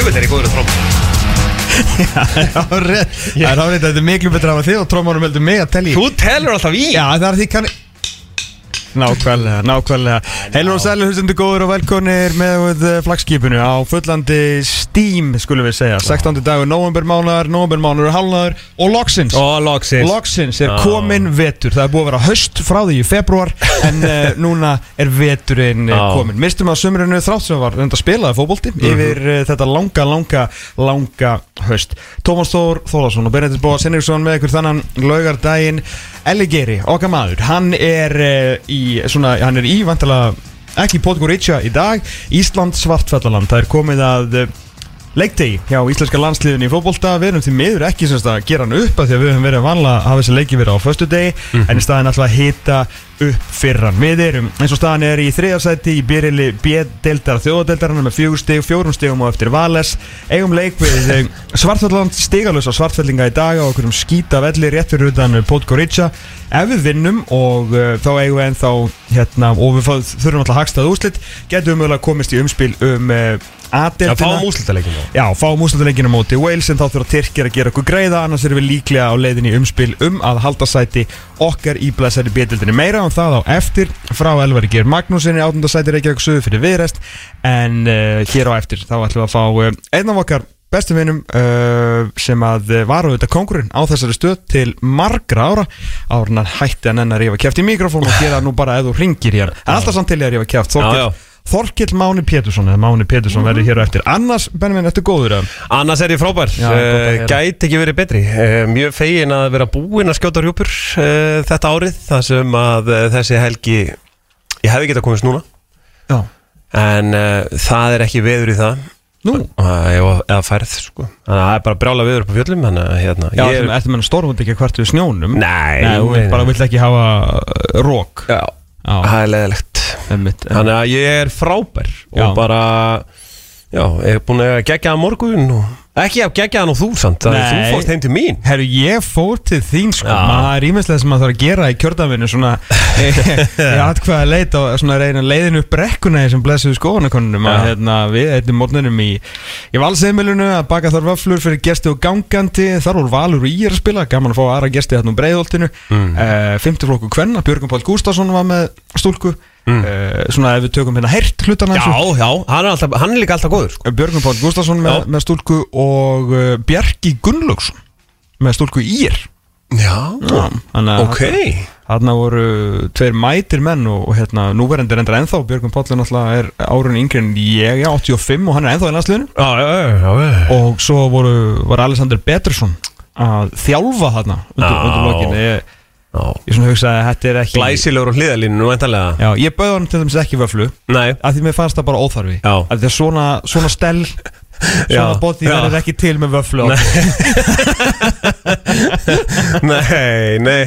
Djöfull er ég góður að tromma. Það er rétt, þetta er miklu betra af þig og trommarum heldur mig að telja. Þú telur alltaf í. Já, það er því kann Nákvæmlega Heilur og sælir hlustendur góður og velkonir með flaggskipinu á fullandi Steam skulum við segja 16. dagur nóvembermánaðar er hálfnaður og loksins er komin vetur. Það er búið að vera haust frá því í febrúar en núna er veturinn komin. Mistum að sumrinu þrátt sem var reynda að spilaði fótbolti yfir þetta langa haust. Tómas Þór Þórðarsson og Benedikt Bóas Henriksson með ykkur þannan laugardaginn. Elli Geiri, okkar maður, hann er í vantilega ekki Podgorica í dag, Ísland Svartfjallaland. Það er komið að leikdegi hjá íslenska landsliðinu í fótbolta. Við erum því miður ekki að gera hann upp að því að við höfum verið vanlega að hafa þessi leiki verið á föstudegi en í staðin alltaf að hita upp fyrir hann. Við erum eins og staðan er í 3. sæti í byrjali B-deildar þjóðadeildarinnar með 4 stigum og eftir Vales. Eigum leik við Svartfjallaland stigalösa svartfellinga í dag á okkur skýta velli rétt fyrir utan Podgorica. Ef við vinnum og þá eigum við ennþá og við þurfum alltaf hagstað úrslit, getum við mögulega komist í umspil A-deildina. Fáum úrslitaleikina. Já, fáum úrslitaleikina móti Wales en þá þurfa Tyrkir að gera okkur greiða, annars erum við líklega á leiðinni í umspil að halda sæti okkar í blessaðri B-deildinni. Meira um það á eftir frá Elvari Geir Magnúsinni, 8. sæti Reykjavík Suður fyrir Viðreisn en hér á eftir þá ætlum við að fá einn af okkar bestum vinum sem að var auðvitað kóngurinn á þessari stöð til margra ára en hann hætti að nenn að rífa kjaft í mikrofón og gera nú bara ef þú hringir hér. En alltaf samt til ég að rífa kjaft. Þorkell Máni Pétursson verður hér á eftir. Annars, Benjamin, ertu góður? Annars er ég frábær. Gæti ekki verið betri. Mjög fegin að vera búinn að skjóta rjúpur þetta árið, þar sem að þessi helgi ég hefði getað komist núna. Já. En það er ekki veður í það. Nú? Eða færð, sko. Þannig að það er bara brjála veður upp á fjöllum. Já, ertu með stórmund ekki hvart við snjónum? Nei, þú bara vill ekki hafa rók. Já, það er leiðilegt. Þannig að ég er frábær og bara, ég er búin að gegja það morgun og ekki að gegja það nú þú samt, þú fórst heim til mín. Herru, ég fór til þín sko, maður er ímestlega sem maður þarf að gera í kjördæminu svona, ég atkvæða leit á svona reyna leiðinu upp brekkuna sem blessuðu skoðanakonunum að við eittum morgunum í Valsheimilinu að baka þar vöflur fyrir gesti og gangandi, þar voru Valur og Ír að spila, gaman að fá aðra gesti þarna Breiðholtinu, 5. flokku kvenna, Björgvin Páll Gústafsson var með stúlku. Svona ef við tökum hérna heyrt hlutana Já, hann er líka alltaf góður sko. Björgvin Páll Gústafsson með stúlku og Bjarki Gunnlaugsson með stúlku Ír. Já, ok. Þarna voru 2 mætir menn og núverandi reyndar ennþá. Björgvin Páll náttúrulega er árun yngri en ég, 85 og hann er ennþá í landsliðinu. Já. Og svo var Alexander Pettersson að þjálfa þarna undir lokinu. Ég svona hugsaði að þetta er ekki glæsilegur og hliðalínu nú endalega. Já, ég bauð hann til dæmis ekki vöflu. Nei. Af því mér fannst það bara óþarfi. Já. Af því að svona stell svona bóti verður ekki til með vöflu. Nei.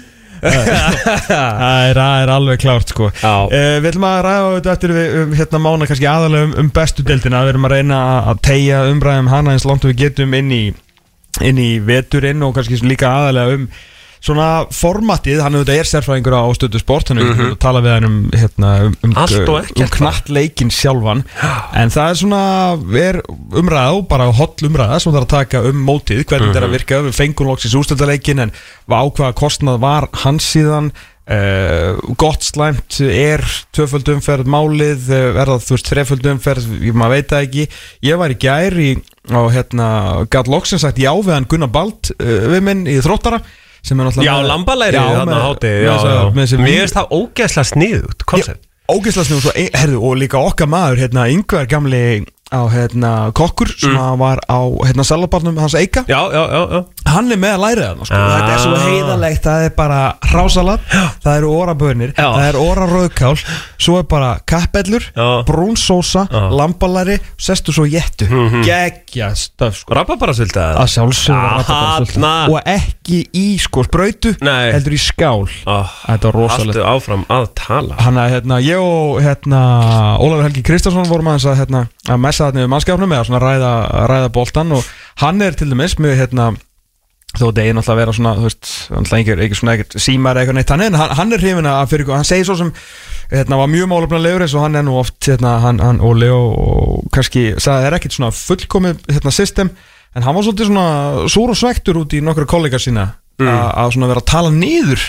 Það er alveg klárt sko. Við ætlum að ræða þetta eftir við mána kannski aðalega bestu deildina. Við erum að reyna að teygja umræðum hana eins langt og við getum inn í veturinn og kannski líka aðalega svona formatið, hann auðvitað er sérfræðingur á Stöðu Sport, hann er tala við hann um knattleikinn sjálfan, en það er svona umræða, bara holl umræða sem það er að taka mótið, hvernig þetta er að virka. Við fengum loksins úrslitaleikinn en hvaða kostnað var hans síðan, gott slæmt, er 2-föld umferð málið, er það 3-föld umferð, maður veit það ekki. Ég var í gær gat loksins sagt já við hann Gunnar Bald við minn í Þróttara. Já, lambalæri þarna háti. Mér finnst það ógeðslega sniðugt koncept. Ógeðslega sniðugt og líka okkar maður Ingvar gamli á kokkur sem var á salabarnum hans Eika. Já. Hann er með að læra það sko. Þetta er svo heiðalegt, það er bara hrásalat, það eru orabönir, það er orarauðkál, svo er bara kappellur, brún sósa, lambalæri, sestu svo jettu. Geggja stöf sko. Rabarbarasylta að sjálfsögðu rabarbarasylta og ekki í sko sprautu, heldur í skál. Þetta var rosalegt. Haltu áfram að tala. Hann ég og Ólafur Helgi Kristjánsson vorum aðeins að messa þarna við mannskapnum eða svona ræða boltan og hann er til dæmis með þó þetta er náttúrulega að vera svona, þú veist, ekki svona ekkert símar eitthvað neitt, hann er hrifinn að fyrir, hann segir svo sem var mjög málefnalegur eins og hann er nú oft hann Óli og kannski sagði það ekkert svona fullkomið system, en hann var svolítið svona súr og svektur út í nokkru kollega sína að svona vera að tala niður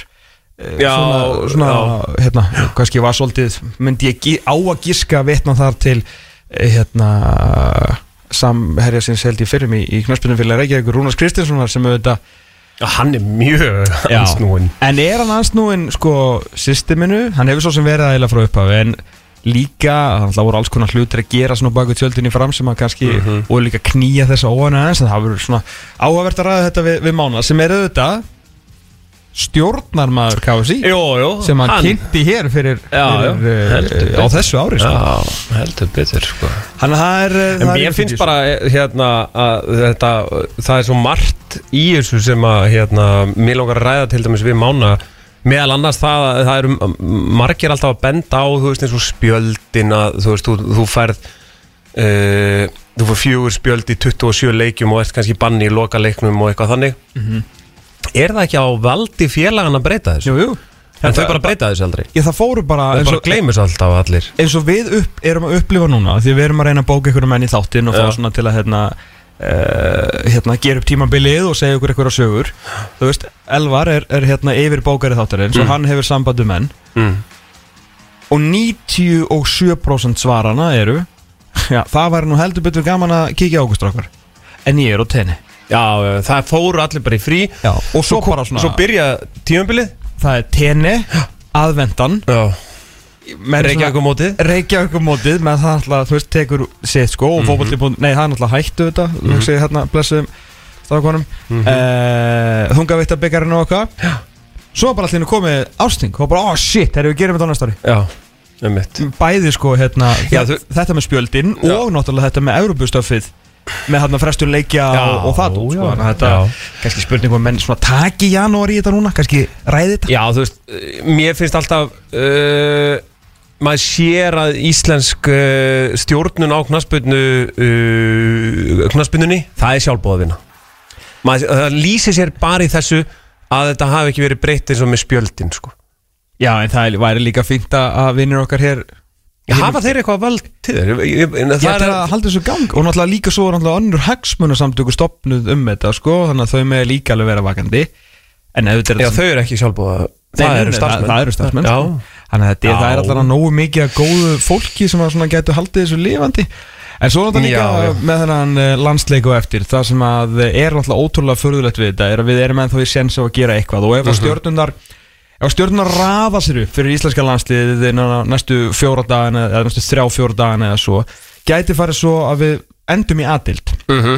kannski var svolítið, myndi ég á að giska vitna þar til samherja sinns held ég fyrrum í knattspyrnufélagi Reykjavíkur, Rúnars Kristinssonar, sem auðvitað hann mjög ansnúinn. En hann ansnúinn systeminu, hann hefur svo sem verið aðeila frá upphafi, en líka, það voru alls konar hlutir að gera svona baku tjöldinni fram sem að kannski og líka knýja þessa óvæna en það verður svona áhugavert að ræða þetta við Mána, sem auðvitað stjórnarmaður KFC sem hann kynnti hér fyrir á þessu ári heldur betur Þannig að en mér finnst bara að þetta, það svo margt í þessu sem að mér langar að ræða til dæmis við Mána, meðal annars það eru margir alltaf að benda á, þú veist, eins og spjöldin að þú færð þú fær 4 spjöld í 27 leikjum og ert kannski banni í loka leiknum og eitthvað þannig Er það ekki á valdi félagann að breyta þessu? Jú En þau bara breyta þessu aldrei? Það fóru bara Þau bara gleymur svo alltaf allir Eins og við erum að upplifa núna, því við erum að reyna að bóka ykkur menn í þáttinn og fá svona til að gera upp tímabilið og segja ykkur eitthvað sögur. Þú veist, Elvar er yfir bókari þáttarins og hann hefur samband menn og 97% svarana eru það væri nú heldur betur gaman að kíkja á okkur strákar, en ég á tenni. Já, það fóru allir bara í frí og svo bara svona Svo byrja tímabilið Það tenni, aðvendan Reykjavíkurmótið með það alltaf, þú veist, tekur sitt og fótbolti.net, nei, það er alltaf hættu þetta þú veist, blessuðum stafkonum Þungavittabikkarinn og okkar Svo bara allir komið ásting og bara, shit, við gerum þetta á næsta ári Já, bæði þetta með spjöldin og náttúrulega þetta með Evrópustöfið með frestun leikja og það þetta kannski spurning menn svona taki í janúar í þetta núna, kannski ræði þetta. Já, þú veist, mér finnst alltaf maður sér að íslensk stjórnun á knattspyrnunni, það er sjálfboðavinna. Það lýsir sér bara í þessu að þetta hafi ekki verið breytt eins og með spjöldin Já, en það væri líka fínt að vinnur okkar hér hafa þeir eitthvað vald til þeir? Það er að halda þessu gang og náttúrulega líka svo önnur hagsmunasamtöku stofnuð þetta þannig að þau með líka alveg vera vakandi en þau eru ekki sjálfbúða það eru starfsmenn þannig að það er alltaf nógu mikið að góðu fólki sem að getur haldið þessu lifandi en svo náttúrulega líka með þennan landsleik og eftir það sem að er náttúrulega ótrúlega furðulegt við þetta er að við erum ennþá í séns á að gera eitthvað og ef stjórnundar rafa sér upp fyrir íslenska landsliðið næstu 4 dagana eða næstu 3-4 dagana eða svo gæti farið svo að við endum í A-deild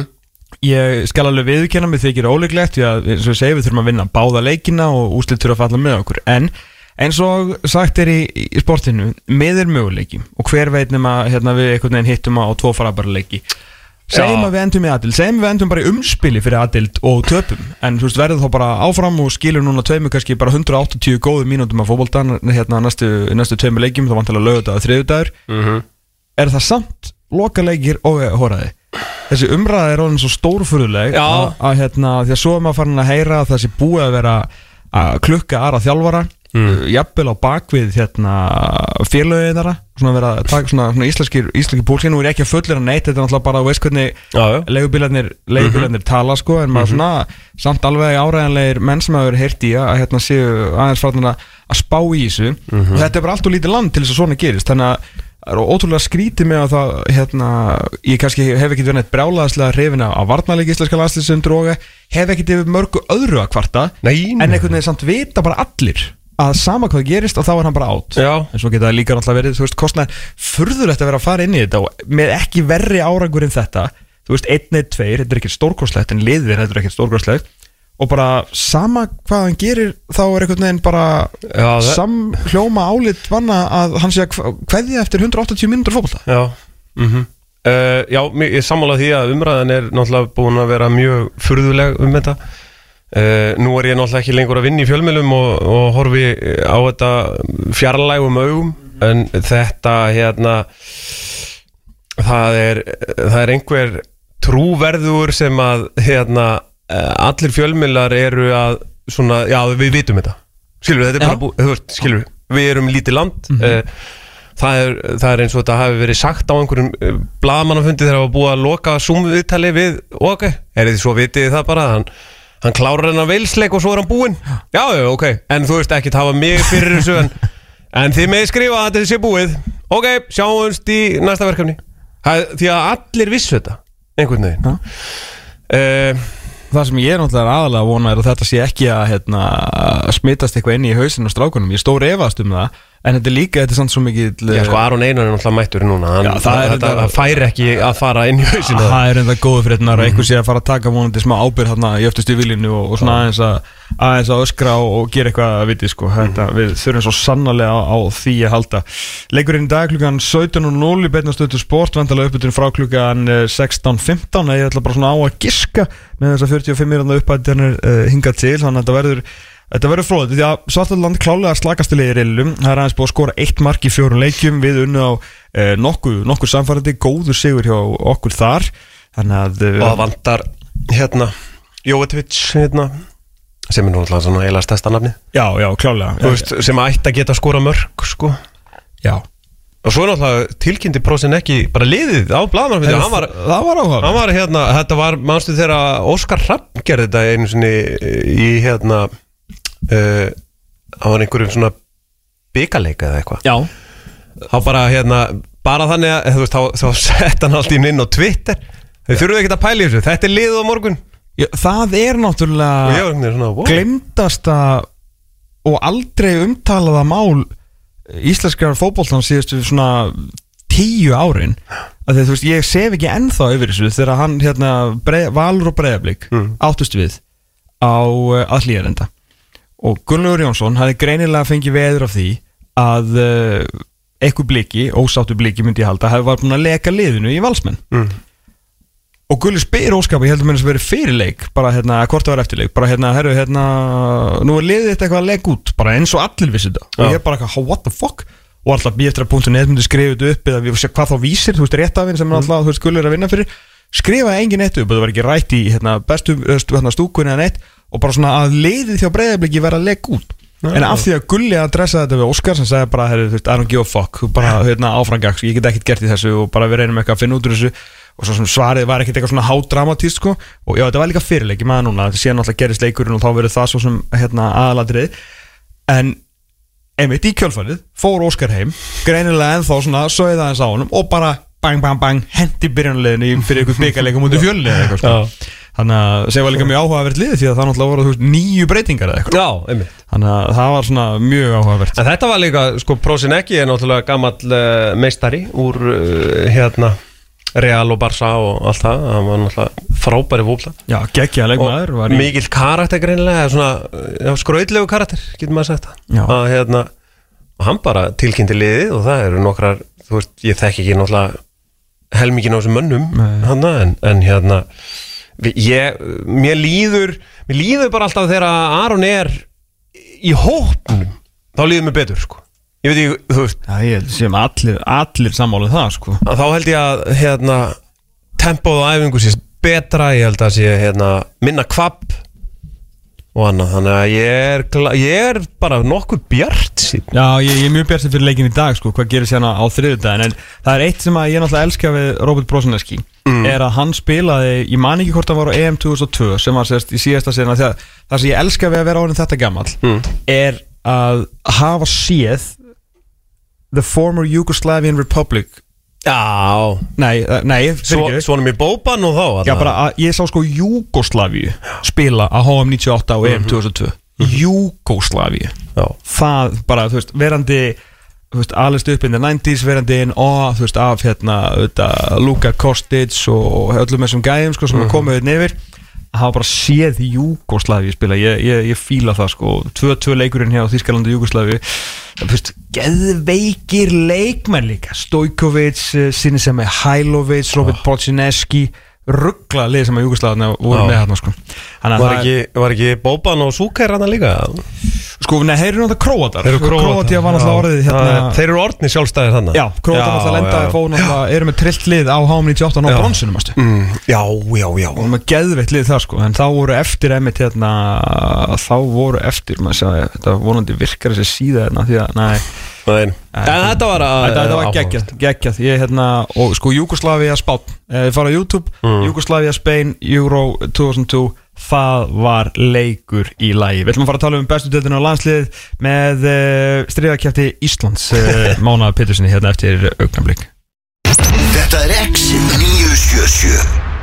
Ég skal alveg viðurkenna mig þykir ólíklegt því að eins og ég segi við þurfum að vinna báða leikina og úrslit þurfa að falla með okkur en eins og sagt er í sportinu með möguleiki og hver veit nema við einhvern veginn hittum á 2 farabara leiki Segjum að við endum í A-deild, segjum við endum bara í umspili fyrir A-deild og töpum en þú veist verður þá bara áfram og skilur núna tveimur kannski bara 180 góðu mínútum af fótbolta næstu 2 leikjum þá vantilega laugardagur og þriðjudagur Er það samt lokaleikir og hóraði? Þessi umræða er orðin svo stórfurðuleg að því að svo maður farin að heyra að það sé búið að vera að klukka aðra þjálfara jafnvel á bakvið félögin þeirra svona vera að taka svona íslenski púlsinn og er ekki að fullir að neitt þetta er náttúrulega bara að veist hvernig leigubílarnir tala en maður svona samt alveg áræðanlegir menn sem hafa verið heyrt í að séu aðeins farnir að spá í þessu og þetta er bara allt og lítið land til þess að svona gerist þannig að það er ótrúlega skrítið með að það ég kannski hef ekki verið neitt brjálaðslega hrifin af varnarleik íslenska landsliðsundr og hef ekki yfir mörgu öðru að kvarta en einhvern veginn samt vita bara allir að sama hvað gerist og þá er hann bara átt en svo geta það líka náttúrulega verið þú veist, kostnaði furðulegt að vera að fara inn í þetta og með ekki verri árangur en þetta þú veist, 1-2, þetta er ekki stórkostlegt en liðir, þetta er ekki stórkostlegt og bara sama hvað hann gerir þá er einhvern veginn bara samhljóma álit vanna að hann sé að kveðja eftir 180 mínútur fótbolta Já, ég sammála því að umræðan er náttúrulega búin að vera mjög furðuleg þetta Nú er ég náttúrulega ekki lengur að vinna í fjölmiðlum og horfi á þetta fjarlægum augum en þetta það er einhver trúverður sem að allir fjölmiðlar eru að svona, já við vitum þetta skilur þetta er bara við erum lítið land það er eins og þetta hafi verið sagt á einhverjum blaðamannafundi þegar það var búið að loka Zoom-viðtali við OK, þið svo vitið það bara hann klárar hennar veilsleik og svo hann búinn já, OK, en þú veist ekki hafa mig fyrir þessu en þið með skrifa að þetta sé búið OK, sjáumst í næsta verkefni því að allir vissu þetta einhvern veginn Það sem ég náttúrulega aðalega að vona að þetta sé ekki að smitast eitthvað inn í hausinn og strákunum. Ég stór efast það, en þetta er samt svo mikið Já, Aron Einar náttúrulega mættur núna það færi ekki að fara inn í hausinn Það er enda góðu fréttinar og eitthvað sé að fara að taka vonandi smá ábyrgð þarna í öftustu viljinu og svona aðeins að öskra og gera eitthvað að viti við þurfum svo sannarlega á því að halda. Leikurinn í dag klukkan 17:00 í beinna stöðu sport vandalega uppbytun frá klukkan 16:15 ég ætla bara svona á að giska með þessa 45 mínútna uppbytunir hingað til þannig að Þetta verður fróðið því að Svartalland klálega slakasti liðir illum. Það er aðeins búið að skora 1 mark í 4 leikjum. Við unnu á nokkur samfærandi, góður sigur hjá okkur þar. Þannig að og það vantar Jovetic sem er náttúrulega svona eiginlega stærsta nafni. Já, klálega. Þú veist, sem ætti að geta skora mörk, sko. Já. Og svo náttúrulega tilkynnti Prósin ekki bara liðið á blaðamannafundi. Það var áhuga. Hann var þetta var manstu þegar Óskar Hrafn gerði þetta einu sinni í það var einhverjum svona bikaleika eða eitthvað. Já. Þá bara þannig að þú veist þá sett hann alltaf inn á Twitter. Þau þurfum ekki að pæla í þessu. Þetta er liðið á morgun. Já, það er náttúrulega gleymdasta og aldrei umtalaða mál íslenskar fótboltans síðustu svona 10 árin. Að þú veist, ég sef ekki ennþá yfir þessu þegar hann Valur og Breiðablik áttust við á að Hlíðarenda. Og Gunnlaugur Jónsson hafði greinilega fengið veður af því að eitthvað bliki, ósáttu bliki myndi ég halda, var búin að leka liðinu í Valsmenn. Og Gulli spyr óskap, ég heldur mér að vera fyrirleik, bara hvort það var eftirleik, bara nú er liðið þetta eitthvað að lega út, bara eins og allir vissi þetta. Og ég bara what the fuck? Og alltaf ég eftir að .net myndi skrifa þetta upp eða við séum hvað þá vísir, þú veist, réttafinn sem alltaf, þú veist, Gulli er að vinna fyrir, skrifaði engin eitt upp og það var ekki rætt í bestu stúkunni eða neitt. Og bara svona að liðið þjá Breiðabliki vera að legg út en af því að Gulli adressaði þetta við Óskar sem sagði bara, I don't give a fuck bara áframgags, ég get ekkert gert í þessu og bara við reynum eitthvað að finna út úr þessu og svo sem svarið var ekkert eitthvað svona hádramatískt sko. Og já, þetta var líka fyrirleik, ég maður núna þetta sé náttúrulega gerist leikurinn og þá verður það svo sem aðalatrið en einmitt í kjölfarið fór Óskar heim, greinilega ennþá svona sögði aðeins á honum og bara bang bang bang hendi byrjanleginni fyrir eitthvað bikarleika mútið Fjölni eða eitthvað sko. Þannig að það var líka mjög áhugavert liðið því að það náttúrulega voru 9 breytingar eða eitthvað. Já, einmitt. Þannig að það var svona mjög áhugavert. En þetta var líka, sko, Prósin ekki er náttúrulega gamall meistari úr Real og Barca og allt það. Það var náttúrulega frábæri fótbolta. Já, geggjaður leikmaður. Og mikill karakter greinilega, svona skrautlegu karakter, getur maður sagt það. Já. Að og hann bara tilkynnti liðið og það eru nokkrar, þú veist, ég þekki ekki náttúrulega helmingin á þessum mönnum, en mér líður bara alltaf þegar Aron er í hópnum þá líður mér betur sko. Ég veit ekki, þú veist. Já, ég sem allir sammálið það sko. Þá held ég að tempóð og æfingu sé betra, ég held að sé minna kvabb og annað, þannig að ég er bara nokkuð bjartsýnn. Já, ég er mjög bjartsýnn fyrir leikinn í dag sko, hvað gerir sérna á þriðjudaginn, en það er eitt sem að ég náttúrulega elska við Róbert Brosinski er að hann spilaði, ég man ekki hvort hann var á EM 2002 sem var sérst í síðasta sérna það sem ég elska við að vera orðin þetta gamall er að hafa séð the former Yugoslavian Republic. Já. Nei Svonum í Bóban og þá Já, bara að ég sá sko Júgoslavíu spila á HM 98 og EM 2002 Júgoslavíu. Það bara, þú veist, verandi þú veist, alist upp in the 90s verandi inn og þú veist, af Luka Kostic og öllum þessum gæðum sko, sem komið yfir að hafa bara séð Júgoslavíu spila ég fíla það sko 2-2 leikurinn hjá Þýskalandi og Júgoslavíu þú veist, geðveikir leikmenn líka Stojkovic, Sinisa Mihailovic Robert Polčineski ruggla lið sem að Júgoslavíu voru með hérna sko. Var ekki Boban og Súker hana líka? Sko, nei, þeir eru náttúrulega Króatar Króatía var náttúrulega orðið hérna Þeir eru orðni sjálfstæðir þannig Já, Króatar náttúrulega lendaði fóð náttúrulega eru með trillt lið á HM98 og bronsunum Já Og með geðveitt lið það sko En þá voru eftir einmitt hérna Þá voru eftir, maður sagði Þetta vonandi virkar þessi síða hérna Því að, En þetta var geggjað Ég hérna, og sko Júgoslavía Spánn fara á YouTube, Jugoslavia Spain Euro 2002 það var leikur í lagi. Við ætlum að fara að tala bestu deildina á landslið með stríðakeppni Íslands Mána Péturssoni hérna eftir augnablik. Þetta Exit 977.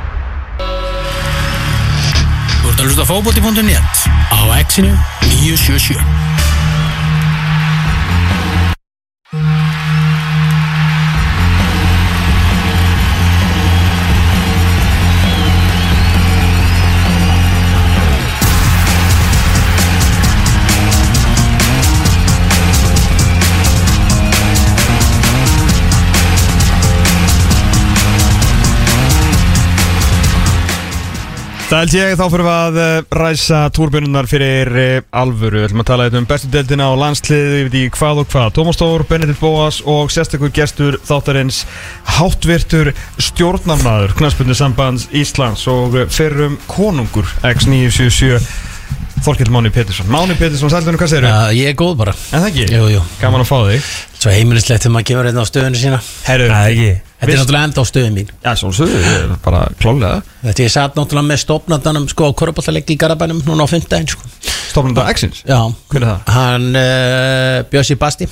Þú ert að hlusta á fótbolti.net á Exit 977. Það held ég, þá fyrir við að ræsa túrbjörnunar fyrir alvöru. Við ætlum að tala bestu deildina á landslið, ég veit ekki hvað og hvað. Tómas Þór, Benedikt Bóas og sérstakur gestur þáttarins háttvirtur stjórnarmaður Knattspyrnusambands Íslands og fyrrum konungur X977 Þorkell Máni Pétursson. Máni Pétursson, sælunum, hvað segirðu? Ég er góð bara. En það ekki? Jú. Gaman að fá þig. Svo heimilislegt þegar maður kemur hérna á stöðunni sína. Herru, Þetta er náttúrulega enda á stöðun mín. Já, svolítið, bara klálega. Þetta ég satt náttúrulega með stofnandanum sko á körfuboltaleik í Garabænum núna á 5. daginn sko. Stofnanda X-ins? Já. Hver er það? Hann Bjössi Basti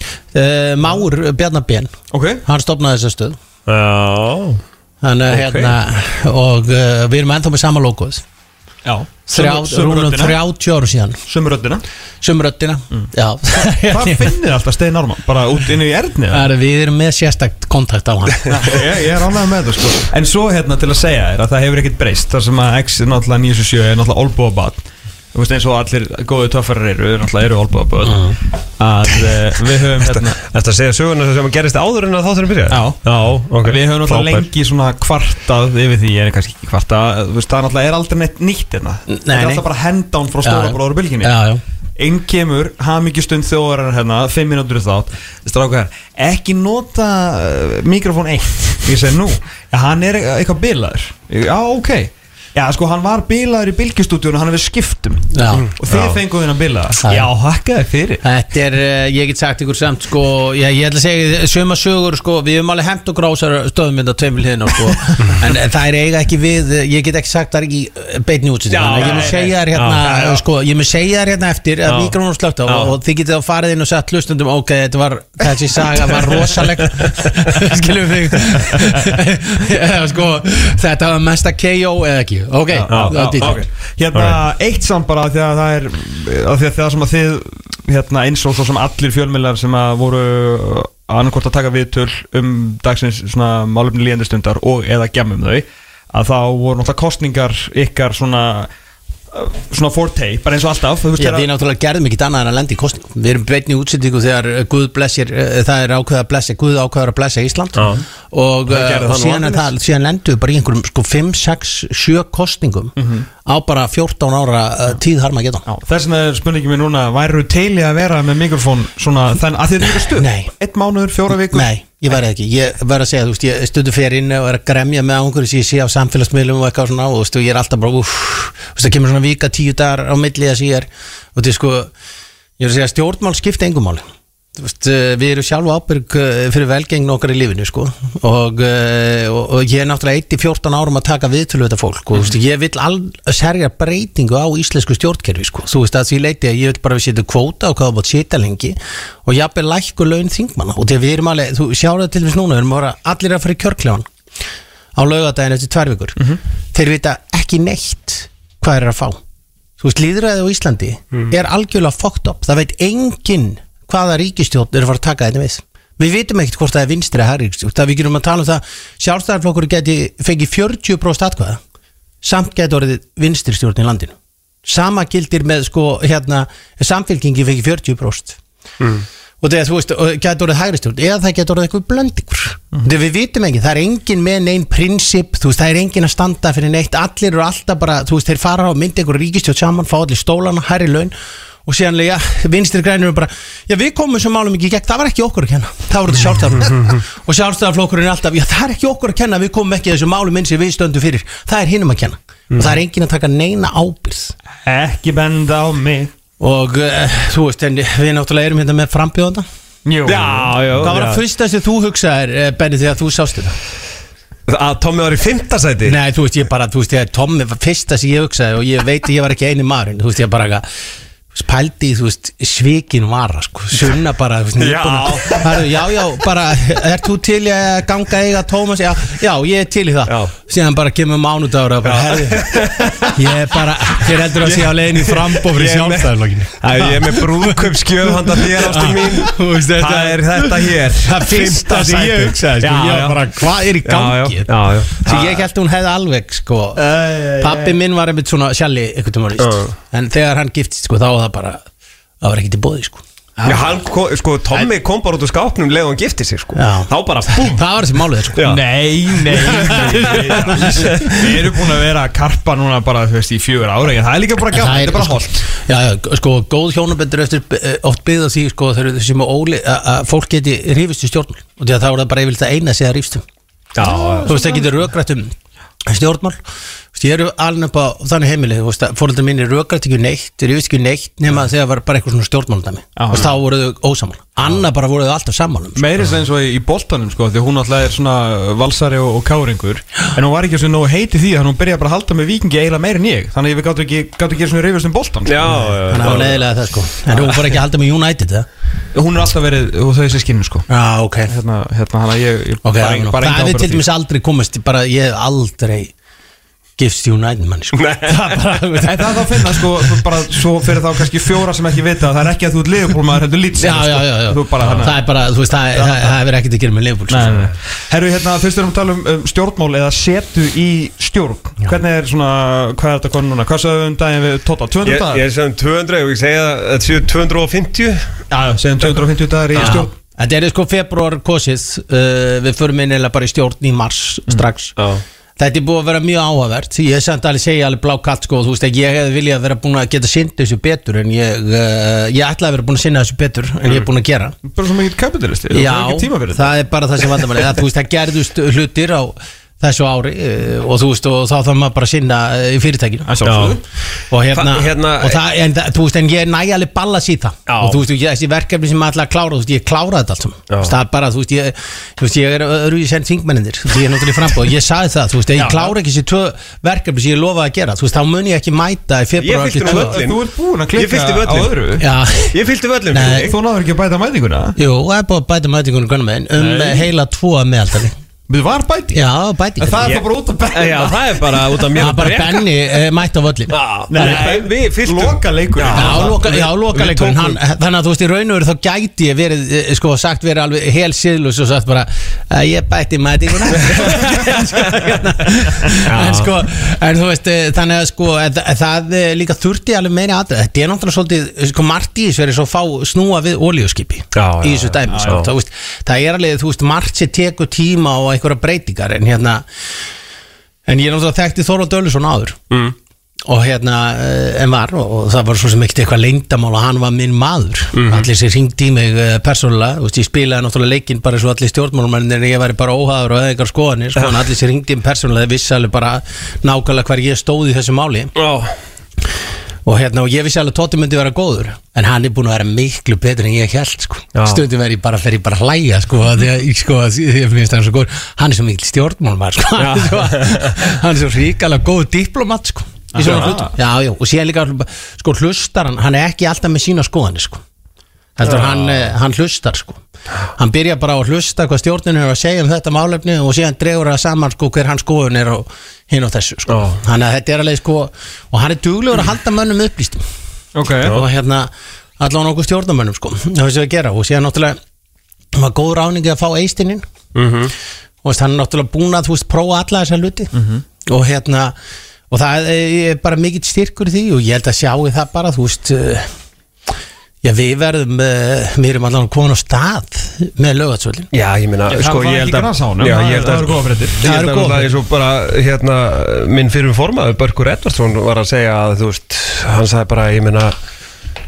Már Bjarnar Ben. Ok. Hann stofnaði þessa stöð. Já. Hann hérna og við erum ennþá með sama logoð. Já. Rúnum 30 ára síðan. Sumröddina? Sumröddina, já. Hvað finnir alltaf Steinn Ármann? Bara út inn í erðni? Við erum með sérstakt kontakt á hann. Ég er ánægður með það sko. En svo hérna til að segja þér að það hefur ekkert breyst. Það sem að X náttúrulega 977 er náttúrulega olbúabad. Þú veist eins og allir góðu töffarar náttúrulega eru olbúabad. Að við höfum hérna Þetta að segja söguna sem gerist áður en að þátturinn byrja? Já, okay. Við höfum náttúrulega lengi svona kvartað yfir því, en kannski ekki kvartað. Þú veist, það náttúrulega er aldrei neitt nýtt hérna. Þetta er alltaf bara hand-down frá stóra bróður bylginni. Einn kemur, hamingjustund þjóðarar hérna 5 mínútur þátt. Strákar, ekki nota mikrofón 1. Ég segi nú, hann er eitthvað bilaður. Já, ok. Já, sko, hann var bilaður í bylgjustúdíunum, hann er við skiptum. Og þið fenguð hennar bilaða. Já, hakkaði fyrir. Þetta er, ég get sagt ykkur samt, sko, ég ætla að segja, söma sögur, sko, við höfum alveg hent og grásar stöðum mynda 2 hliðina, sko. En það er eiga ekki við, ég get ekki sagt það er ekki beinni útsendingu. Ég mun segja þér hérna, sko, ég mun segja þér hérna eftir að mikrofónum slökkt á og þið getið að farið inn og sagt hlustundum, ok, þessi saga var rosaleg. Skilum við sko, þetta var mesta KO eða ekki. Okay. Hérna eitt samt bara því að það sem að þið hérna eins og svo sem allir fjölmiðlar sem að voru annarkvort að taka viðtöl dagsins svona málefni líðandi stundar og eða gemmum þau að þá voru náttúrulega kostningar ykkar svona forte, bara eins og alltaf. Já, við náttúrulega gerðum ekkert annað en að lenda í kostningum. Við erum beinni í útsendingu þegar Guð blessir, það er ákveða að blessa, Guð ákveður að blessa Ísland og síðan lendum við bara í einhverjum sko 5, 6, 7 kostningum á bara 14 ára tíð harma að geta. Þess vegna er spurningin mér núna, væru til í að vera með mikrofón svona þannig að þið eru stuð? Nei. 1 mánuður, 4 vikur? Nei. Ég væri ekki, ég verði að segja, þú veist, ég stundu fyrir inni og er að gremja með einhverju sem ég sé á samfélagsmiðlum og eitthvað svona og þú veist, ég er alltaf bara, þú veist, það kemur svona vika 10 dagar á milli þess ég er og þú veist, sko, ég er að segja, stjórnmál skipta engum máli, þú veist, við erum sjálf ábyrg fyrir velgengn okkar í lífinu, sko, og ég er náttúrulega 1-14 árum að taka viðtölu þetta fólk og þú veist, ég vil serja breytingu á íslensku stjórnkerfi, sko, þú veist, að því leiti að ég vil bara við setja kvóta og hvað það búið setja lengi og jafnvel lækku laun þingmanna og þegar við erum alveg, þú sjáur það til dæmis núna, við erum allir að fara í kjörklefann á laugardaginn eftir 2 vikur þeir vita ekki neitt hvað er að fá, þú veist, lýðræðið á Íslandi er algjörlega fucked up, það veit enginn hvaða ríkistjórn er að fara að taka þetta við. Við vitum ekkert hvort það er vinstri eða hægri ríkistjórn. Það við getum að tala það Sjálfstæðisflokkur geti fengið 40% atkvæða samt geti orðið vinstri stjórn í landinu. Sama gildir með sko hérna Samfylkingi fengið 40%. Og þegar þú veist geti orðið hægri stjórn eða það geti orðið eitthvað blöndikur. Þegar við vitum ekki, það er engin með neinn prinsip, þú veist, það er engin að standa fyrir neitt, allir eru alltaf bara, þú veist, þeir fara á myndi einhver ríkistjórn saman, fá allir stólana, hærri laun og síðan já, vinstri grænir bara, já við komum sem málum ekki í gegn, það var ekki okkur að kenna, það voru þetta sjálfstæðarflokkur og sjálfstæðarflokkurinn er alltaf, já það er ekki okkur að kenna, við komum ekki að þessu málum eins sem við stöndum fyrir, það er hinum að kenna og það er enginn að taka neina ábyrgð. Ekki benda á mig. Og þú veist, en við náttúrulega erum hérna með frambjóðanda. Jú. Hvað var það fyrsta sem þú hugsaðir, Benni, þegar þú sást þetta? Að Tommi var í 5. sæti? Nei, þú veist, Tommi var fyrsta sem ég hugsaði og ég veit að ég var ekki eini maðurinn, þú veist, ég bara pældi í, þú veist, svikin vara, sko, Sunna bara, þú veist, já, bara, þú til í að ganga eiga Tómas? Já, ég til í það. Síðan bara kemur mánudagur og bara, ég bara, þér heldur að sé á leiðinni frambóð fyrir sjálfstæðarflokkinu. Ég er með brúðkaupsgjöf handa þér, ástu mín. Það er þetta hér. Það fyrsta sem ég hugsaði, sko, ég bara, hvað er í gangi? Svo ég held að hún hefði alveg, sko, pappi minn var einmitt svona sjalli, einhvern veginn, en þegar hann giftist, sko, þá var það bara, það var ekkert í boði, sko. Já, hann, sko, Tommi kom bara út úr skápnum leið og hann gifti sig, sko. Þá bara, búm. Það var þessi málið, sko. Nei. Við erum búin að vera að karpa núna bara, þú veist, í 4 ára, en það er líka bara gaman, þetta er bara holt. Já, sko, góð hjónaböndur eftir oft byggða því, sko, þessi með óli, að fólk geti rífist í stjórnmál, og því að það voru það bara yfirleitt að eina sig að rífstum. Þú veist, það getur rökrætt stjórnmál. Ég eru alveg upp á þannig heimili, foreldrar mínir rökrætt ekki neitt, þeir eru ekki neitt nema þegar var bara eitthvað svona stjórnmálundami og þá voru þau ósamála. Anna bara voru þau alltaf sammálum. Meirins eins og í boltanum, sko, því hún alltaf er svona valsari og káringur, en hún var ekki svona nógu heiti því að hún byrjaði bara að halda með Víkingi eiginlega meira en ég, þannig að við gátum ekki gera svona reyfjast boltan. Þannig að hún leiðilega það, sko. En hún fór ekki að halda með United, það? Hún alltaf verið, og þau sé skinn, sko. Ok. Hérna, ég bara það við til dæmis aldrei komast, bara ég aldrei gifst United manni, sko. Það þá finna, sko, bara svo fyrir þá kannski 4 sem ekki vita, það er ekki að þú ert Liverpool-maður, heldur Leeds. Já. Það er bara, þú veist, það hefur ekkert að gera með Liverpool. Nei. Herru, hérna, fyrst erum við að tala um stjórnmál eða setu í stjórn. Hvernig er svona, hvað er þetta konur núna? Hvað sagðum daginn við Tóta? 200 dagar? Ég sagðum 200 og ég segja að þetta séu 250. Já, segjum 250 dagar í stjórn. Þetta er sko februar kosið, við förum inn eða bara í stjórn í mars strax. Þetta er búið að vera mjög áhugavert. Ég samt alveg segja alveg blákallt, sko, þú veist ekki, ég hefði viljað vera búin að geta sinnt þessu betur en ég ætlaði að vera búin að sinna þessu betur en ég er búin að gera. Bara svo mikið kapitalisti, já, það er bara það sem vandamálið. Þú veist, það gerðust hlutir á þessu ári og þú veist, og þá þarf maður bara að sinna í fyrirtækinu og og það, en þú veist, en ég næ alveg ballas í það og þú veist, þessi verkefni sem maður ætla að klára, þú veist, ég kláraði þetta allt saman. Það er bara, þú veist, ég er öðruvísi sem þingmennir, því ég er náttúrulega frambúð, ég sagði það, þú veist, ég klára ekki þessi 2 verkefni sem ég lofaði að gera, þú veist, þá mun ég ekki mæta í februar. Þú ert búin að klikka á öðru. Ég fylgdi völlum. Þú náður ekki að bæta mætinguna? Jú, það er búin að bæta mætinguna heila 2 meðaltali. Við var bæting? Já, bæting. Það er bara út af Benni. Já, það er bara út af mér. Það er bara Benni mætt á völlin. Nei, við fyrstum. Lokaleikur. Já, lokaleikur. Þannig að þú veist, í raun og veru þá gæti ég verið, sko, sagt verið alveg hel siðlus og sagt bara, ég bætti mætinguna. En þú veist, þannig að sko, það líka þurfti alveg meiri aðra. Þetta er náttúrulega svolítið, sko, margt í þessu verið svo fá snúa við olíuskipi í þessu dæmi, sko. Það er alveg, þú veist, margt sem tekur tíma og einhverja breytingar en ég náttúrulega þekkti Þórold Ölluson áður og en var og það var svo sem ekkert eitthvað leyndamál og hann var minn maður allir sem hringdi í mig persónulega, þú veist, ég spilaði náttúrulega leikinn bara svo allir stjórnmálumennir en ég væri bara óhæður og eitthvað skoðanir, sko, en allir sem hringdi í mig persónulega vissi alveg bara nákvæmlega hver ég stóð í þessu máli og og ég vissi alveg að Tóti myndi vera góður en hann er búin að vera miklu betur en ég held, sko. Stundum fer ég bara að hlæja, sko, ég finnst hann svo góður, hann er svo mikil stjórnmálmaður, sko. Hann er svo ríkalega góður diplomat, sko, í svona hlutum. Já, og síðan líka, sko, hlustar hann er ekki alltaf með sína skoðanir, sko. Heldur hann hlustar, sko. Hann byrja bara að hlusta hvað stjórnin er að segja um þetta málefni og síðan dregur það saman, sko, hver hans skoðun er og hinn á þessu, sko. Þannig að þetta er alveg, sko, og hann er duglegur að halda mönnum upplýstum. Og allavega nokkuð stjórnarmönnum, sko, það veist við að gera og síðan náttúrulega var góð ráningi að fá eistininn og hann er náttúrulega búin að, þú veist, prófa alla þessa hluti og það er bara mikill styrkur í því og ég held að sjá það bara, þú veist, já, við verðum, við erum allavega komin á stað með Laugarnesvöllin. Já, ég meina, sko, ég held að það eru góða fréttir. Ég held að það er svo bara, minn fyrir formaður, Börkur Edvardsson, var að segja að, þú veist, hann sagði bara, ég meina,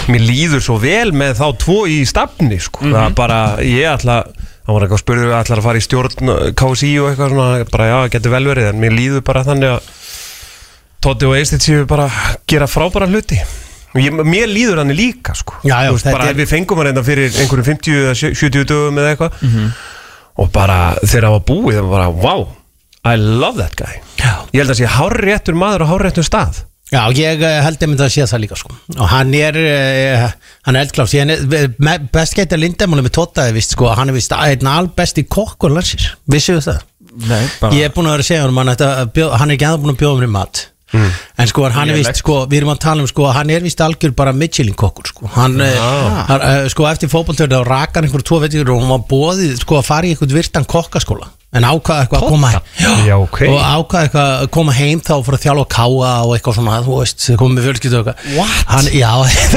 mér líður svo vel með þá 2 í stafni sko. Það bara, það var eitthvað spurður ætlar að fara í stjórn KSI og eitthvað svona, bara já, getur vel verið en mér líður bara þannig að Totti og Eysteinn séu bara gera frábæra hluti og mér líður þannig líka sko. Já, bara við fengum að reynda fyrir einhverjum 50 eða 70 dögum eða eitthvað og bara þegar það var búið það var bara, wow, I love that guy. Ég held að sé hárréttur maður á hárréttum stað. Já, ég held að það sé það líka sko. Og hann er eldklás. Best gæti að Lindemann með Totta vist, sko, hann vist einn albesti kokkur landsins. Vissu það? Nei, bara Ég búin að vera að segja hann er ekki aðeins búin að bjóða mér mat en sko hann er vist sko, við erum að tala sko, hann er vist algjör bara Michelin kokkur sko. Hann sko eftir fótboltörðu þá raka hann 2 veitingur og hann var boðið sko að fara í einhvern virtan kokkaskóla en ákvaði eitthvað að koma okay. og ákvaði eitthvað að koma heim þá fyrir að þjálfa að káa og eitthvað svona þú veist, komið með fjölskyldu og eitthvað já,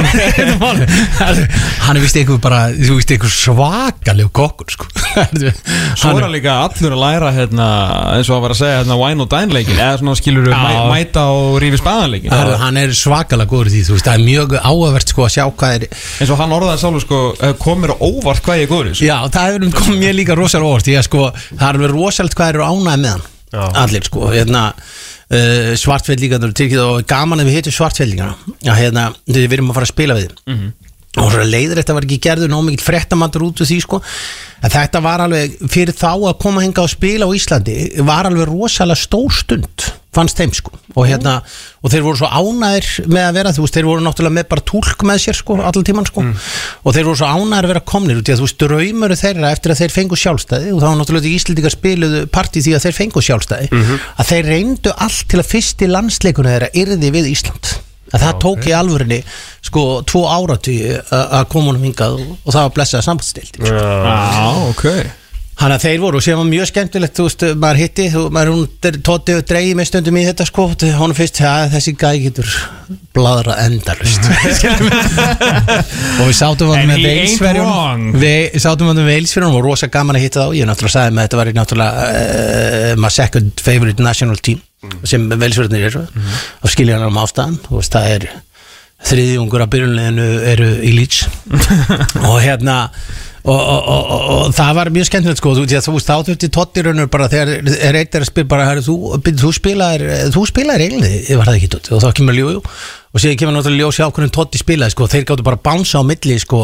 hann er vist einhver bara þú veist, einhver svakaleg kokkur sko. Svo er hann líka allur að læra eins og að vera að segja wine og dine leikin eða svona skilur mæta og rífi spaðanleikin hann er svakalega góður í því þú veist, það er mjög áhugavert sko að sjá hvað er eins og hann orðaði sjálfur sko komir óvart hvað ég er góður já, það hefur komið mér líka rosalega óvart því að sko, það er alveg rosalega hvað eru ánægð með hann allir sko, Svartfell líka og gaman að við heitum Svartfellingana við erum að fara að spila við og svo leiður þetta var ekki gerður nóg mikill fréttamandur út úr því sko að þetta var alveg fyrir þá að koma hinga og spila á Íslandi var alveg rosalega stór stund fannst þeim sko og og þeir voru svo ánægðir með að vera þú veist þeir voru náttúrulega með bara túlk með sér sko allan tíman sko og þeir voru svo ánægðir að vera komnir út í að þú veist draumur þeirra eftir að þeir fengu sjálfstæði og þá var náttúrulega Íslendingar spiluðu partí því að þeir fengu sjálfstæði að þeir reyndu allt til að fyrsti landsleikuna þeirra yrði við Ísland að það tók í alvörinni sko 2 áratugi að koma honum hingað og það var blessað sambandsdeild okay. Þannig að þeir voru og sem var mjög skemmtilegt þú veist, maður hitti, Totti og dreigi með stundum í þetta sko honum fyrst, þessi gæi getur bladra endalust og við sátum hann með Veilsverjum og rosa gaman að hitta þá ég náttúrulega sagði með þetta var náttúrulega my second favorite national team sem Veilsverjunir og skilja hann ástæðan og það er þriðjungur af byrjunleginu eru í Leeds og og það var mjög skemmtilegt sko þú veist þá þurfti Totti raunur bara þegar eitt að spila bara þú spilaðir eiginlega var það ekki Totti og þá kemur ljóð og síðan kemur náttúrulega ljós hjá hvernig Totti spilaði sko þeir gáttu bara bánsa á milli sko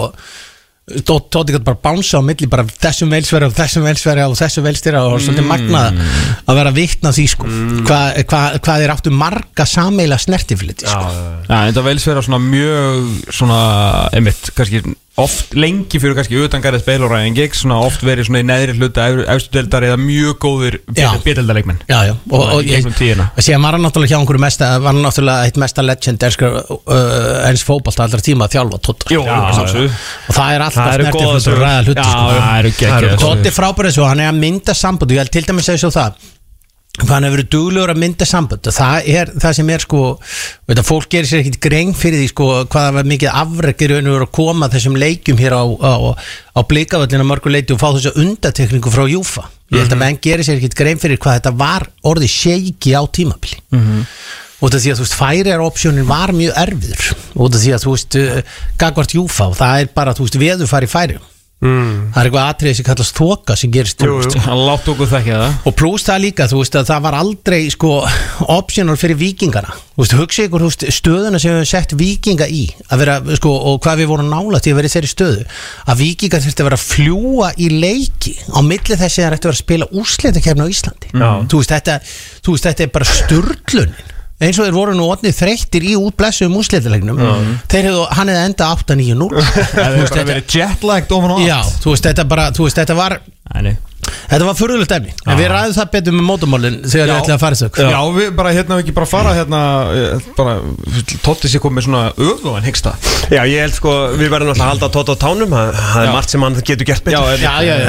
Totti gáttu bara bánsa á milli bara þessum Veilsverja og þessum Veilsverja og þessum Veilsverja og svolítið magnað að vera vitna því sko hvað þeir áttu marga sameiginlega snertifliti sko þetta Veilsverja svona mjög svona einmitt kannski oft lengi fyrir kannski utangarðið spilóræðing svona oft verið svona í neðri hluta efstu deildar eða mjög góðir B-deildarleikmenn og síðan var hann náttúrulega hjá einhverju var hann náttúrulega eitt mesta legend eins fótbolta allra tíma að þjálfa Totta og það er alltaf snertiflutur ræða hluti Totti frábærið svo hann er að mynda sambund og ég held til dæmis að segja svo það hann hefur verið duglegur að mynda sambund og það er það sem er sko veit að fólk gerir sér ekkit grein fyrir því sko hvaða var mikið afrekir að koma þessum leikjum hér á Blikavöllina mörgu leiti og fá þessa undatekningu frá Júfa ég held að menn gerir sér ekkit grein fyrir hvað þetta var orðið shaky á tímabili og það því að þú veist færiaropsjónin var mjög erfiður og það því að þú veist gagvart Júfa og það er bara þú veist veðurfar í Færeyjum það er eitthvað atriði sem kallast þoka sem gerist hann látt okkur þekkja það og pluss það líka þú veist að það var aldrei sko optional fyrir vikingana þú veist hugsa ykkur þú veist stöðuna sem við hefum sett vikinga í að vera sko og hvað við vorum nálægt til að vera í þeirri stöðu að vikingar þurfti að vera að fljúa í leiki á milli þess að það ætti að vera að spila úrslitakeppni á Íslandi þú veist þetta er bara sturlunin eins og þeir voru nú orðnir þreyttir í útblessuðum úrslitaleiknum hann hefði enda 8-9-0 það hefði bara verið jetlagt ofan á allt já, þú veist þetta var þetta var furðulegt efni en við ræðum það betur með mótumálin þegar við ætlum að fara þau já, við bara við ekki bara fara bara Totti sér komið svona öflóðan hyggsta já, ég held sko, við verðum alltaf að halda Totti á tánum það er margt sem hann getur gert betur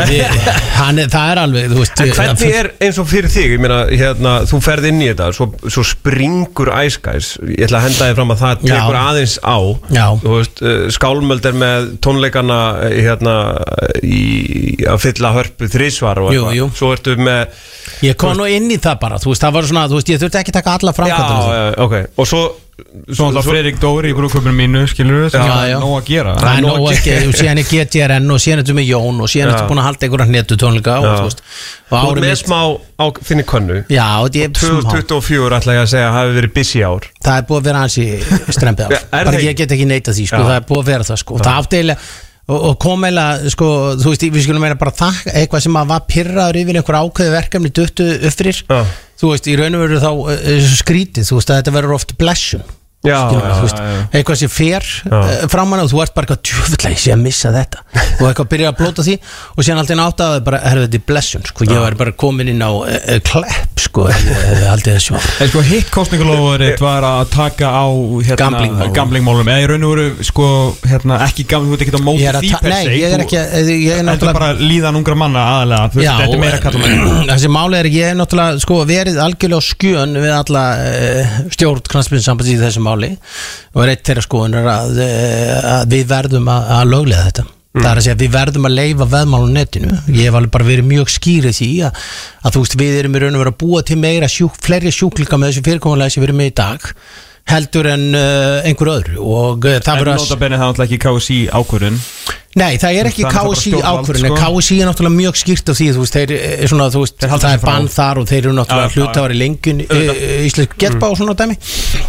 það er alveg þú veist en hvernig er eins og fyrir þig ég meina, þú ferð inn í þetta svo springur Ice Guys ég ætla að henda þig fram að það tekur aðeins á þú veist, Skálmöld er með tónleikana að fylla Hörpu 3 tvisvar og eitthvað. Svo ertu með Ég kom nú inn í það bara, þú veist, það var svona, þú veist, ég þurfti ekki taka alla framkvæmdina. Já, ok, og svo alltaf Fredrik Dóri í brúðkaupinu mínu, skilur við, það er nóg að gera. Það er nóg ekki, og síðan er GTRN og síðan ertu með Jón og síðan ertu búin að halda einhverja hnetutónleika og þú veist. Þú er með smá á þinni könnu. Já, þetta er 2024 ætla ég að segja hafi verið busy ár. Það er búið að vera ansi strempið af. Bara ég get ekki neitað því, sko, það er búið að vera það, sko. Það afdeilega og kom eiginlega, sko, þú veist, við skulum meina bara þakka eitthvað sem að var pirraður yfir einhver ákveðu verkefni duttu upp fyrir, þú veist, í raun og veru þá skrítið, þú veist, að þetta verður oft blessun. Eitthvað sem fer framan og þú ert bara eitthvað djöfull ég sé að missa þetta og eitthvað byrja að blóta því og síðan alltaf áttaði bara þetta er blessun sko, ég var bara komin inn á klepp sko, aldrei þessu sko, hitt kostningalóðurinn var að taka á gamblingmálum eða í raun og veru sko, ekki gamling, þú ert ekki á móti því per se ég er ekki þetta er bara líðan ungra manna aðalega þetta er meira kallum þessi máli er ég er náttúrulega sko, verið algjörlega á skjön við alla stjórn knattspyrnusambands í þessum máli og er eitt þeirra skoðunar að við verðum að löglega þetta það er að segja að við verðum að leyfa veðmál á netinu, ég hef alveg bara verið mjög skýrið því að þú veist við erum í raun og veru að búa til meira fleiri sjúklinga með þessu fyrirkomulega sem við erum með í dag heldur en einhver öðru og það verður að notabenni það náttúrulega ekki KSÍ ákvörðun Nei, það er ekki KSÍ ákvörðun en KSÍ er náttúrulega mjög skýrt af því þú veist, það er bann þar og þeir eru náttúrulega hlutafar í lengjun íslensk getbá og svona dæmi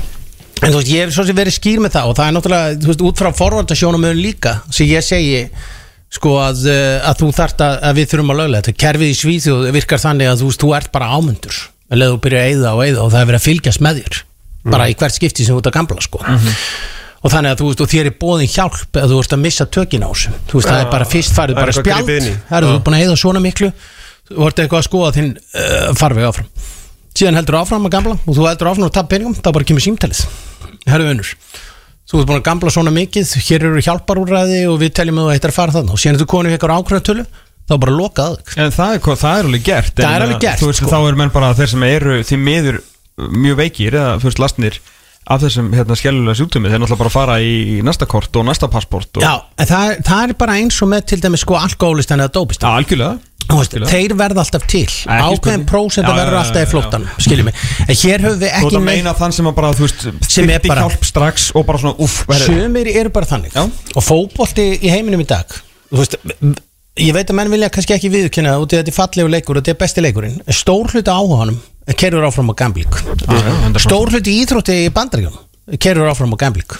En þú veist, ég hef svo sem verið skýr með það og það er náttúrulega, þú veist, út frá forvartasjónum líka, sem ég segi sko að þú þarft að við þurfum að löglega þetta, kerfið í Svíþjóð virkar þannig að þú veist, þú ert bara ámundur eða þú byrjar að eyða og það er verið að fylgjast með þér bara í hvert skipti sem þú ert að gambla sko og þannig að þú veist, og þér er boðin hjálp að þú ert að missa tökin á þessu þú veist, það er bara fyrst farið bara spjald þú ert búin að eyða svona miklu þú ert eitthvað að skoða þinn farveg áfram síðan heldur áfram að gambla og þú heldur áfram að tapa peningum, þá bara kemur símtalið herru vinnur, þú ert búin að gambla svona mikið hér eru hjálparúrræði og við teljum að þú eittir að fara þannig og síðan þú konið eitthvað ákveðnatölu þá bara lokað en það er alveg gert það er alveg gert veist, sko. þá eru menn bara þeir sem eru því miður mjög veikir eða fyrst lastnir af þessum skellulega sjúkdómi þeir náttúrulega bara fara í næsta kort og næsta passport Já, en það er bara eins og með til dæmis sko alkohólistan eða dópist Já, algjörlega Þeir verða alltaf til ákveðin prósenta verður alltaf í flóttan skiljum mig, en hér höfum við ekki Þú meina þann sem að bara, þú veist þyrfti hjálp strax og bara svona Sumir eru bara þannig og fótbolti í heiminum í dag þú veist, ég veit að menn vilja kannski ekki viðurkenna út í þetta er fallegu leikur og þetta er besti leikurinn stór hluti áhuganum kerur áfram á gambling stór hluti íþrótti í Bandaríkjunum kerur áfram á gambling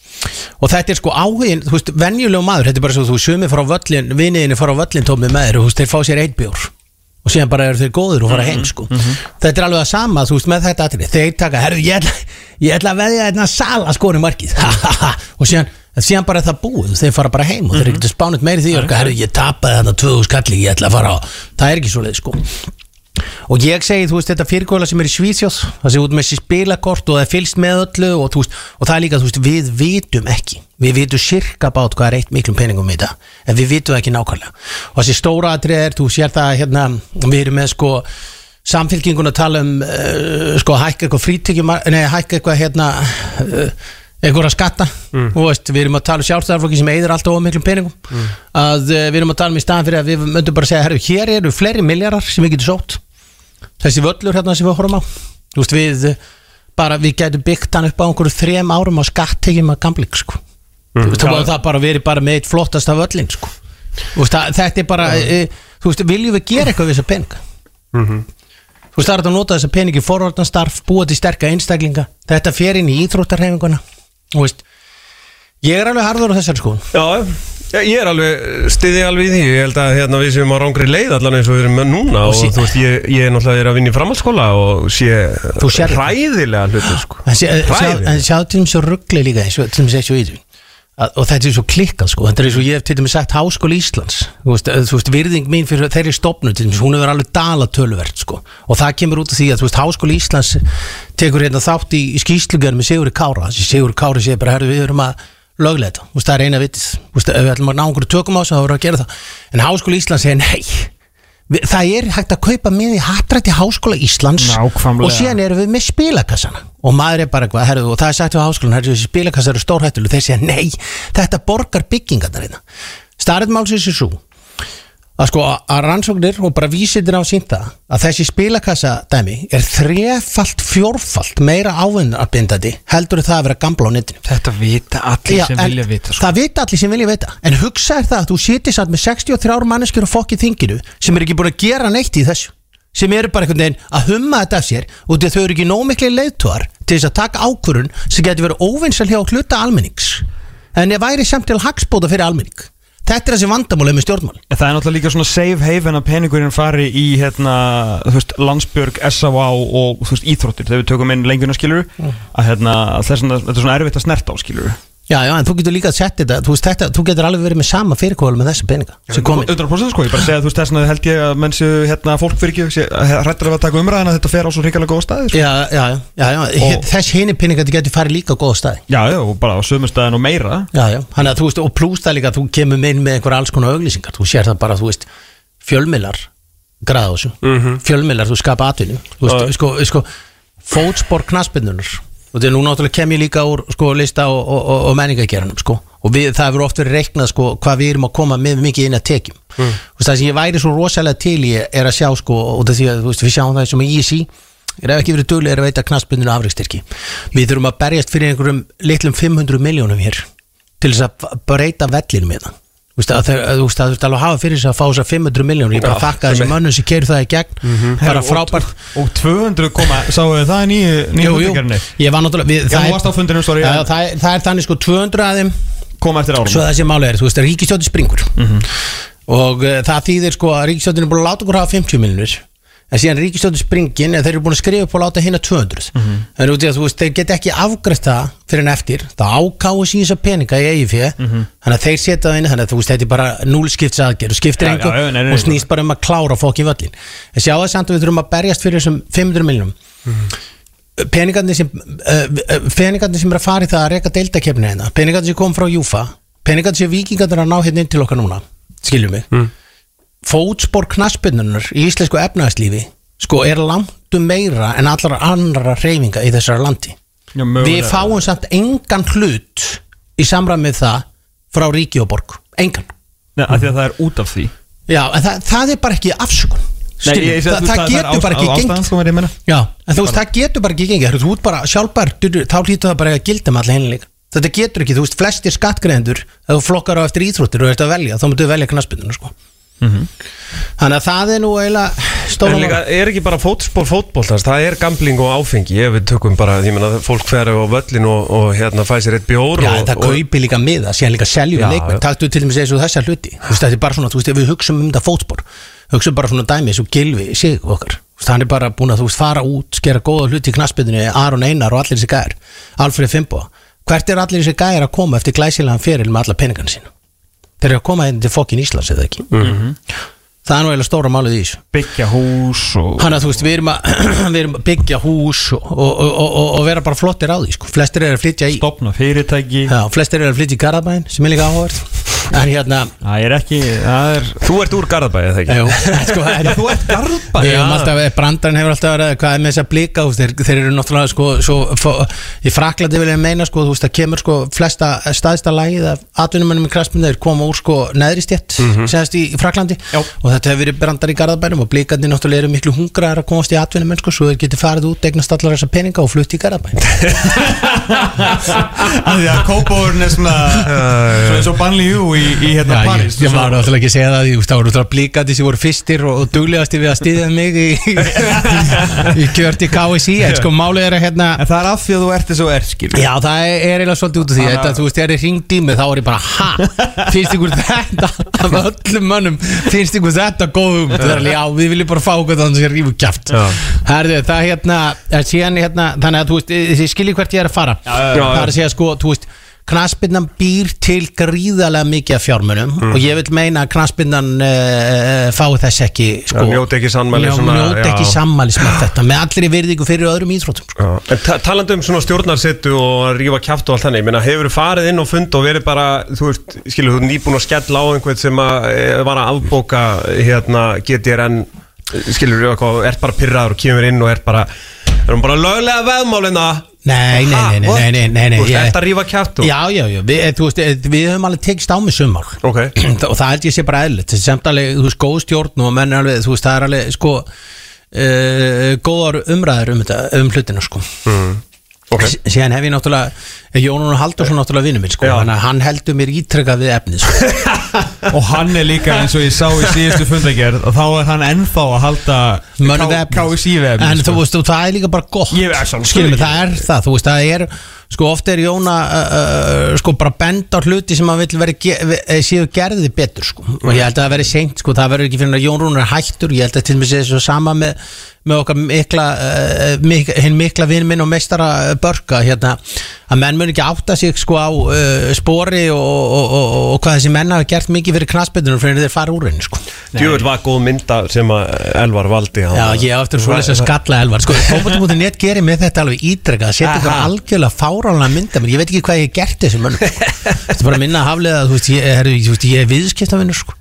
og þetta er sko áhugin, þú veist, venjulegu maður þetta er bara svo, þú sumir fara á völlin viniðinni fara á völlin tómið með þér og þú veist, þeir fá sér 1 bjór og síðan bara eru þeir góður og fara heim sko þetta er alveg að sama, þú veist, með þetta atriði þeir taka, herru, ég ætla að veðja þetta Sala skori markið og síðan bara er það búið, þeir fara bara heim og þeir getur spánit meiri því og herru, ég tapaði þarna 2000 kalli, ég ætla að fara á það er ekki svo leið sko og ég segi, þú veist, þetta fyrirkomulag sem er í Svíþjóð það sé út með þessi spilakort og það er fylgst með öllu og, veist, og það er líka, þú veist, við vitum ekki við vitum sirka bát hvað er eitt miklum peningum í þetta, en við vitum ekki nákvæmlega og þessi stóra atrið er, þú sér það við erum með sko samfylkingun að tala sko hækka eitthvað frítekjum, nei hækka eitthvað einhverja skatta og veist, við erum að tala um sjálfstæðarflokki sem eyðir alltaf miklum peningum að við erum að tala um í staðan fyrir að við möndum bara að segja, herru, hér eru fleiri milljarðar sem við getum sótt þessi völlur sem við horfum á þú veist, við gætum byggt hann upp á einhverju 3 árum á skattekjum að gambling sko það bara verið bara með eitt flottasta völlin sko veist, þetta er bara þú veist, viljum við gera eitthvað við þessa peninga þú veist, það er að nota þessa peningi forvarnastarf, búa til sterka einstaklinga þetta fer inn í íþróttarhreyfinguna þú veist, ég er alveg harður á þessari skoðun Já, ég er alveg stiði alveg í því, ég held að við séum á rangri leið allan eins og við erum með núna og þú veist, ég er náttúrulega að vinna í framhaldsskóla og sé hræðilega hluti sko. En sjáðu til þess að ruggli líka eins og til þess að í því og þetta er svo klikkað sko, þetta er eins og ég hef til dæmis sagt Háskóli Íslands, þú veist virðing mín fyrir þeirri stofnun til dæmis, hún hefur alveg dala töluvert sko og það kemur út af því að þú veist Háskóli Íslands tekur þátt í skýrslugjörn með Sigurði Kára, Sigurði Kári segir bara, herru, við erum að löglega þetta, það er eina vitið ef við ætlum að ná einhverju tökum á þess að það voru að gera það en Háskóli Íslands segir nei það er hægt að kaupa með í hattrætti Háskóla Íslands og síðan erum við með spilakassana og maður er bara eitthvað, herru, og það er sagt við Háskólan, herru, þessi spilakassar eru stórhættuleg þeir segja nei, þetta borgar byggingarnar hérna staðrið málsins er svo að sko að rannsóknir og bara vísindir á sýnda að þessi spilakassa dæmi þrefalt, fjórfalt meira ávinnarbindandi heldur það að vera gambla á netinu. Þetta vita allir sem vilja vita sko. Það vita allir sem vilja vita. En hugsa það að þú sitir satt með 63 manneskjur á fokkið þinginu sem ekki búin að gera neitt í þessu, sem eru bara einhvern veginn að humma þetta af sér og þau eru ekki nóg mikli leiðtogar til þess að taka ákvörðun sem getur verið óvinsæl hjá hluta almennings en væri samt til hagsbóta fyrir almenning. Þetta þessi vandamálið með stjórnmál. Það náttúrulega líka svona safe haven að peningurinn fari í Landsbjörg, SAV og íþróttir þegar við tökum inn lengjuna skilur að þetta er svona erfitt að snerta á skilur. Já, en þú getur líka að setja þetta, þú getur alveg verið með sama fyrirkólu með þessa peninga sem komin. 100% sko, ég bara segja þess vegna held ég að menn séu fólk fyrir ekki hrættur að taka umræðan að þetta fer á svo hrikalega góða staði sko. Já, þess hinni peninga þetta getur farið líka á góða staði. Já, og bara á sömu staðin og meira. Já, hann að og plús það líka, þú kemur inn með einhver alls konar auglýsingar, þú sér það bara, fjölmiðlar græða á þessu, fjölmiðlar, þú skapa atvinnu, sko, fótspor knattspyrnunnar. Og þetta nú náttúrulega kem ég líka úr lista og menningageranum og það hefur oft verið reiknað hvað við erum að koma með mikið inn að tekjum það sem ég væri svo rosalega til í að sjá og því að við sjáum það sem ESI ef ekki verið duglega að veita knattspyrnunni afrekstyrki. Við þurfum að berjast fyrir einhverjum litlum 500 milljónum hér til þess að breyta vellinum með það. Það þurfti alveg að hafa fyrir þess að fá þess að 500 milljónur. Ég bara þakka þessi mönnum sem keir það í gegn bara frábært. Og 200 sáu það í nýju fundingarni. Ég var náttúrulega þú varst á fundinum, sorry. Það er þannig 200 að þeim koma eftir árum. Svo þessi máli er, ríkisstjórnin springur og það þýðir að ríkisstjórnin er búin að láta okkur hafa 50 milljónir en síðan ríkisstjórnin springin þeir eru búin að skrifa upp og láta hérna 200 en þeir geta ekki afgreitt það fyrir en eftir, það ákáðs í þessa peninga í eigin fé, þannig að þeir setja það inn þannig að þetta er bara núlskiptsaðgerð og skiptir engu og snýst bara að klára fokkin völlin. En sjá það samt að við þurfum að berjast fyrir þessum 500 milljónum peningarnir sem er að fara í það að reka deildakeppni hérna, peningarnir sem kom frá Júfa, peningarnir sem vikingarnir að ná hérna inn til okkar núna, skiljum við fótspor knattspyrnunnar í íslensku efnahagslífi er langt meira en allar annara hreyfinga í þessara landi. Við fáum samt engan hlut í samræmið það frá ríki og borg, engan. Af því að það er út af því. Já, en það er bara ekki afsökun. Það getur bara ekki gengið. Já, en það getur bara ekki gengið. Þú ert bara sjálfbær, þá hlýtur það bara að gilda með alla hinleika. Þetta getur ekki, flestir skattgreiðendur ef þú flokkar á eftir íþróttir og ert að velja, þá myndu velja knattspyrnuna Þannig að það er nú eiginlega stóra líka, er ekki bara fótboltans, það er gambling og áfengi ef við tökum bara, ég meina fólk fer á völlin og fæ sér eitt bjór það kaupi líka miða, síðan líka seljum leikmenn, taktu til dæmis eins og þessa hluti þetta er bara svona, við hugsum þetta fótspor hugsum bara svona dæmi eins og Gylfi sig okkar, hann er bara búin að fara út skera góða hluti í knattspyrnunni, Aron Einar og allir þessi gæjar, Alfred Fimboa hvert er allir þessi gæjar að koma eftir glæsilegan feril með alla peningana sína? Þeir eru að koma inn til fokkin Íslands eða ekki Það er nú eiginlega stóra málið í þessu byggja hús og Þannig að við erum að byggja hús og vera bara flottir á því Flestir eru að flytja í stofna fyrirtæki Flestir eru að flytja í Garðabæinn sem er líka áhugavert En hérna Það er ekki Þú ert úr Garðabæi eða ekki? Jú Þú ert Garðabæi Brandarinn hefur alltaf verið hvað er með þess að blika Þeir eru náttúrulega í Fraklandi vil ég meina það kemur flesta staðista lagið af atvinnumönnum í knattspyrnu þeir koma úr neðri stétt semst í Fraklandi og þetta hefur verið brandar í Garðabænum og blikarnir náttúrulega eru miklu hungraðar að komast í atvinnumenn svo þeir geti farið út, eignast allar þessa peninga og flutt í Garðabæn Því að Kópavogurinn er svona eins og Banlieue í París Ég var náttúrulega ekki að segja það það voru náttúrulega blikarnir sem voru fyrstir og duglegasti við að styðja mig í kjörti KSI en málið er En það er af því að þú ert þessu skilur Já, það er eiginlega svolítið út af því þegar þeir hringt í mig þá er ég bara finnst ykkur þetta af öllum mönnum finnst ykkur þetta góðum já, við viljum bara fá okkur þannig að það rífu kjaft Herðu, það síðan þannig að þið skiljið hvert ég er að fara það er að segja knattspyrnan býr til gríðarlega mikið af fjármunum og ég vil meina að knattspyrnan fái þess ekki njóti ekki sammælis með þetta með allir í virðingu fyrir öðrum íþróttum En talandi um svona stjórnarsettu og rífa kjaft og allt þannig, hefur farið inn og fund og verið bara, þú nýbúin að skella á einhvern sem var að afbóka GTRN ert bara pirraður og kemur inn og erum bara löglega veðmálina Nei Þetta rífa kjátt Já, við höfum alveg tekist á með summál okay. Og það held ég sé bara eðlilegt Þetta er samt alveg, þú veist, góð stjórn og menn alveg, þú veist, það er alveg, sko góðar umræður þetta, hlutina, sko okay. Síðan hef ég náttúrulega Jónun Halldórsson náttúrulega vinur minn, sko Þannig að hann heldur mér ítrekað við efnið, sko Og hann er líka eins og ég sá í síðustu fundagerð og þá er hann ennþá að halda KSÍ við efnið En þú veist, það er líka bara gott Skilum mig, það er það, þú veist, það er Sko ofta er Jóna sko bara bend á hluti sem að vill séu gerði betur sko og ég held að það veri seint sko, það verður ekki fyrir að Jón Rúnar er hættur, ég held að til og með sé svo sama með okkar hinn mikla vinn minn og meistara Börka hérna, að menn mun ekki átta sig sko á spori og hvað þessi menn hafa gert mikið fyrir knattspyrnuna fyrir þeir fara úr henni sko. Djúvel var góð mynda sem að Elvar valdi Já, ég eftir svo að skalla Elvar sko, fótbolti.net gerir með þetta alveg ítrekka að setja ykkur algjörlega fáránlega mynda mér, ég veit ekki hvað ég gert þessu mönnum þetta er bara minna að haflega þú veist, ég er viðskiptavinnur sko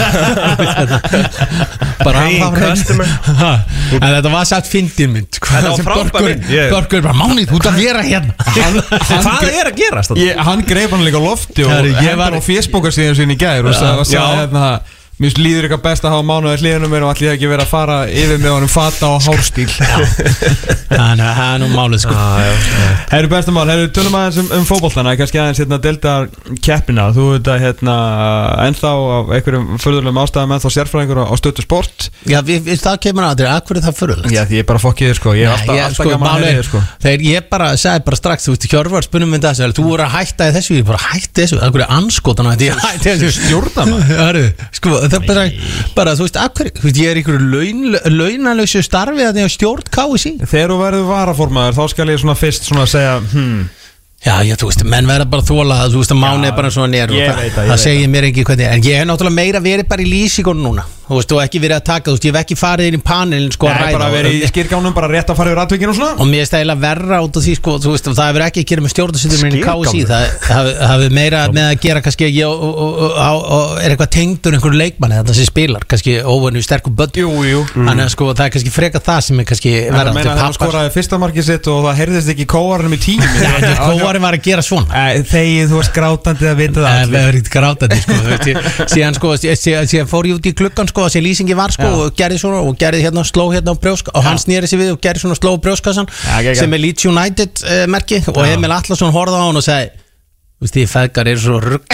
bara customer en þetta var satt fyndin mynd sko. Þetta var frábær mynd Börkur bara, Máni, þú ert að vera hérna Hvað er að gerast? Hann greip hann líka á lofti og ég var á Facebookasíðum sinni í gær og sagði hérna mér líður eitthvað best að hafa Mánuði hliðinum mér og allir ekki verið að fara yfir með honum fata og hárstíl það er nú málið sko Herru bestamál, tölum aðeins fótboltana kannski aðeins deildar keppina þú veit að ennþá af einhverjum furðulegum ástæðum ennþá sérfræðingur á Stöttu Sport Já, það kemur aðrið, af hverju það furðulegt? Já, því ég bara fokkiði sko, ég er alltaf gaman að heyra sko Þegar ég bara sagði bara strax, þú veist, Hjörvar spunum við þessu, þú voru að hætta í þessu, ég bara hætti þessu, það er anskotan að ég hætti þessu stjórnana það bara, þú veist, ég er einhverju launalösu starfi að ég stjórn KSÍ Þegar þú verður varaformaður, þá skal ég svona fyrst svona segja, Já, þú veist, menn verða bara þóla þú veist að Máni er bara svona nér það segir mér ekki hvernig, en ég hef náttúrulega meira verið bara í lýsingunum núna, þú veist, og ekki verið að taka, þú veist, ég hef ekki farið inn í panelin sko að ræða. Bara verið í skýrgánum, bara rétt að fara yfir atvikinu og svona. Og mér er stæðilega verra út af því, sko, þú veist, það hefur ekki að gera með stjórnarsettur í KSÍ, það hefur meira með að gera kannski er eitthvað tengdur einhverju leikmanni þetta sem spilar, kannski óvenju sterkum bönd. Jú. Þannig að sko, það er kannski freka það sem er kannski verða til pappar. Það skoraði fyrsta markið sitt og það heyrðist ekki í kóarnum í tíu. Kóarinn var að gera svona. Þegið, þú varst grátandi að vita það. Það var ekkert grátandi, sko. Síðan fór ég út í gluggan, sko, þessi lýsingi var, sko, og gerði svona, og gerði hérna, sló hérna á brjósk, og hann snýri sig við og gerði svona sló brjóskassan, sem er Leeds United merki, og Emil Atlason horfði á hann og segi, þú veist, því feðgar eru svo rugg.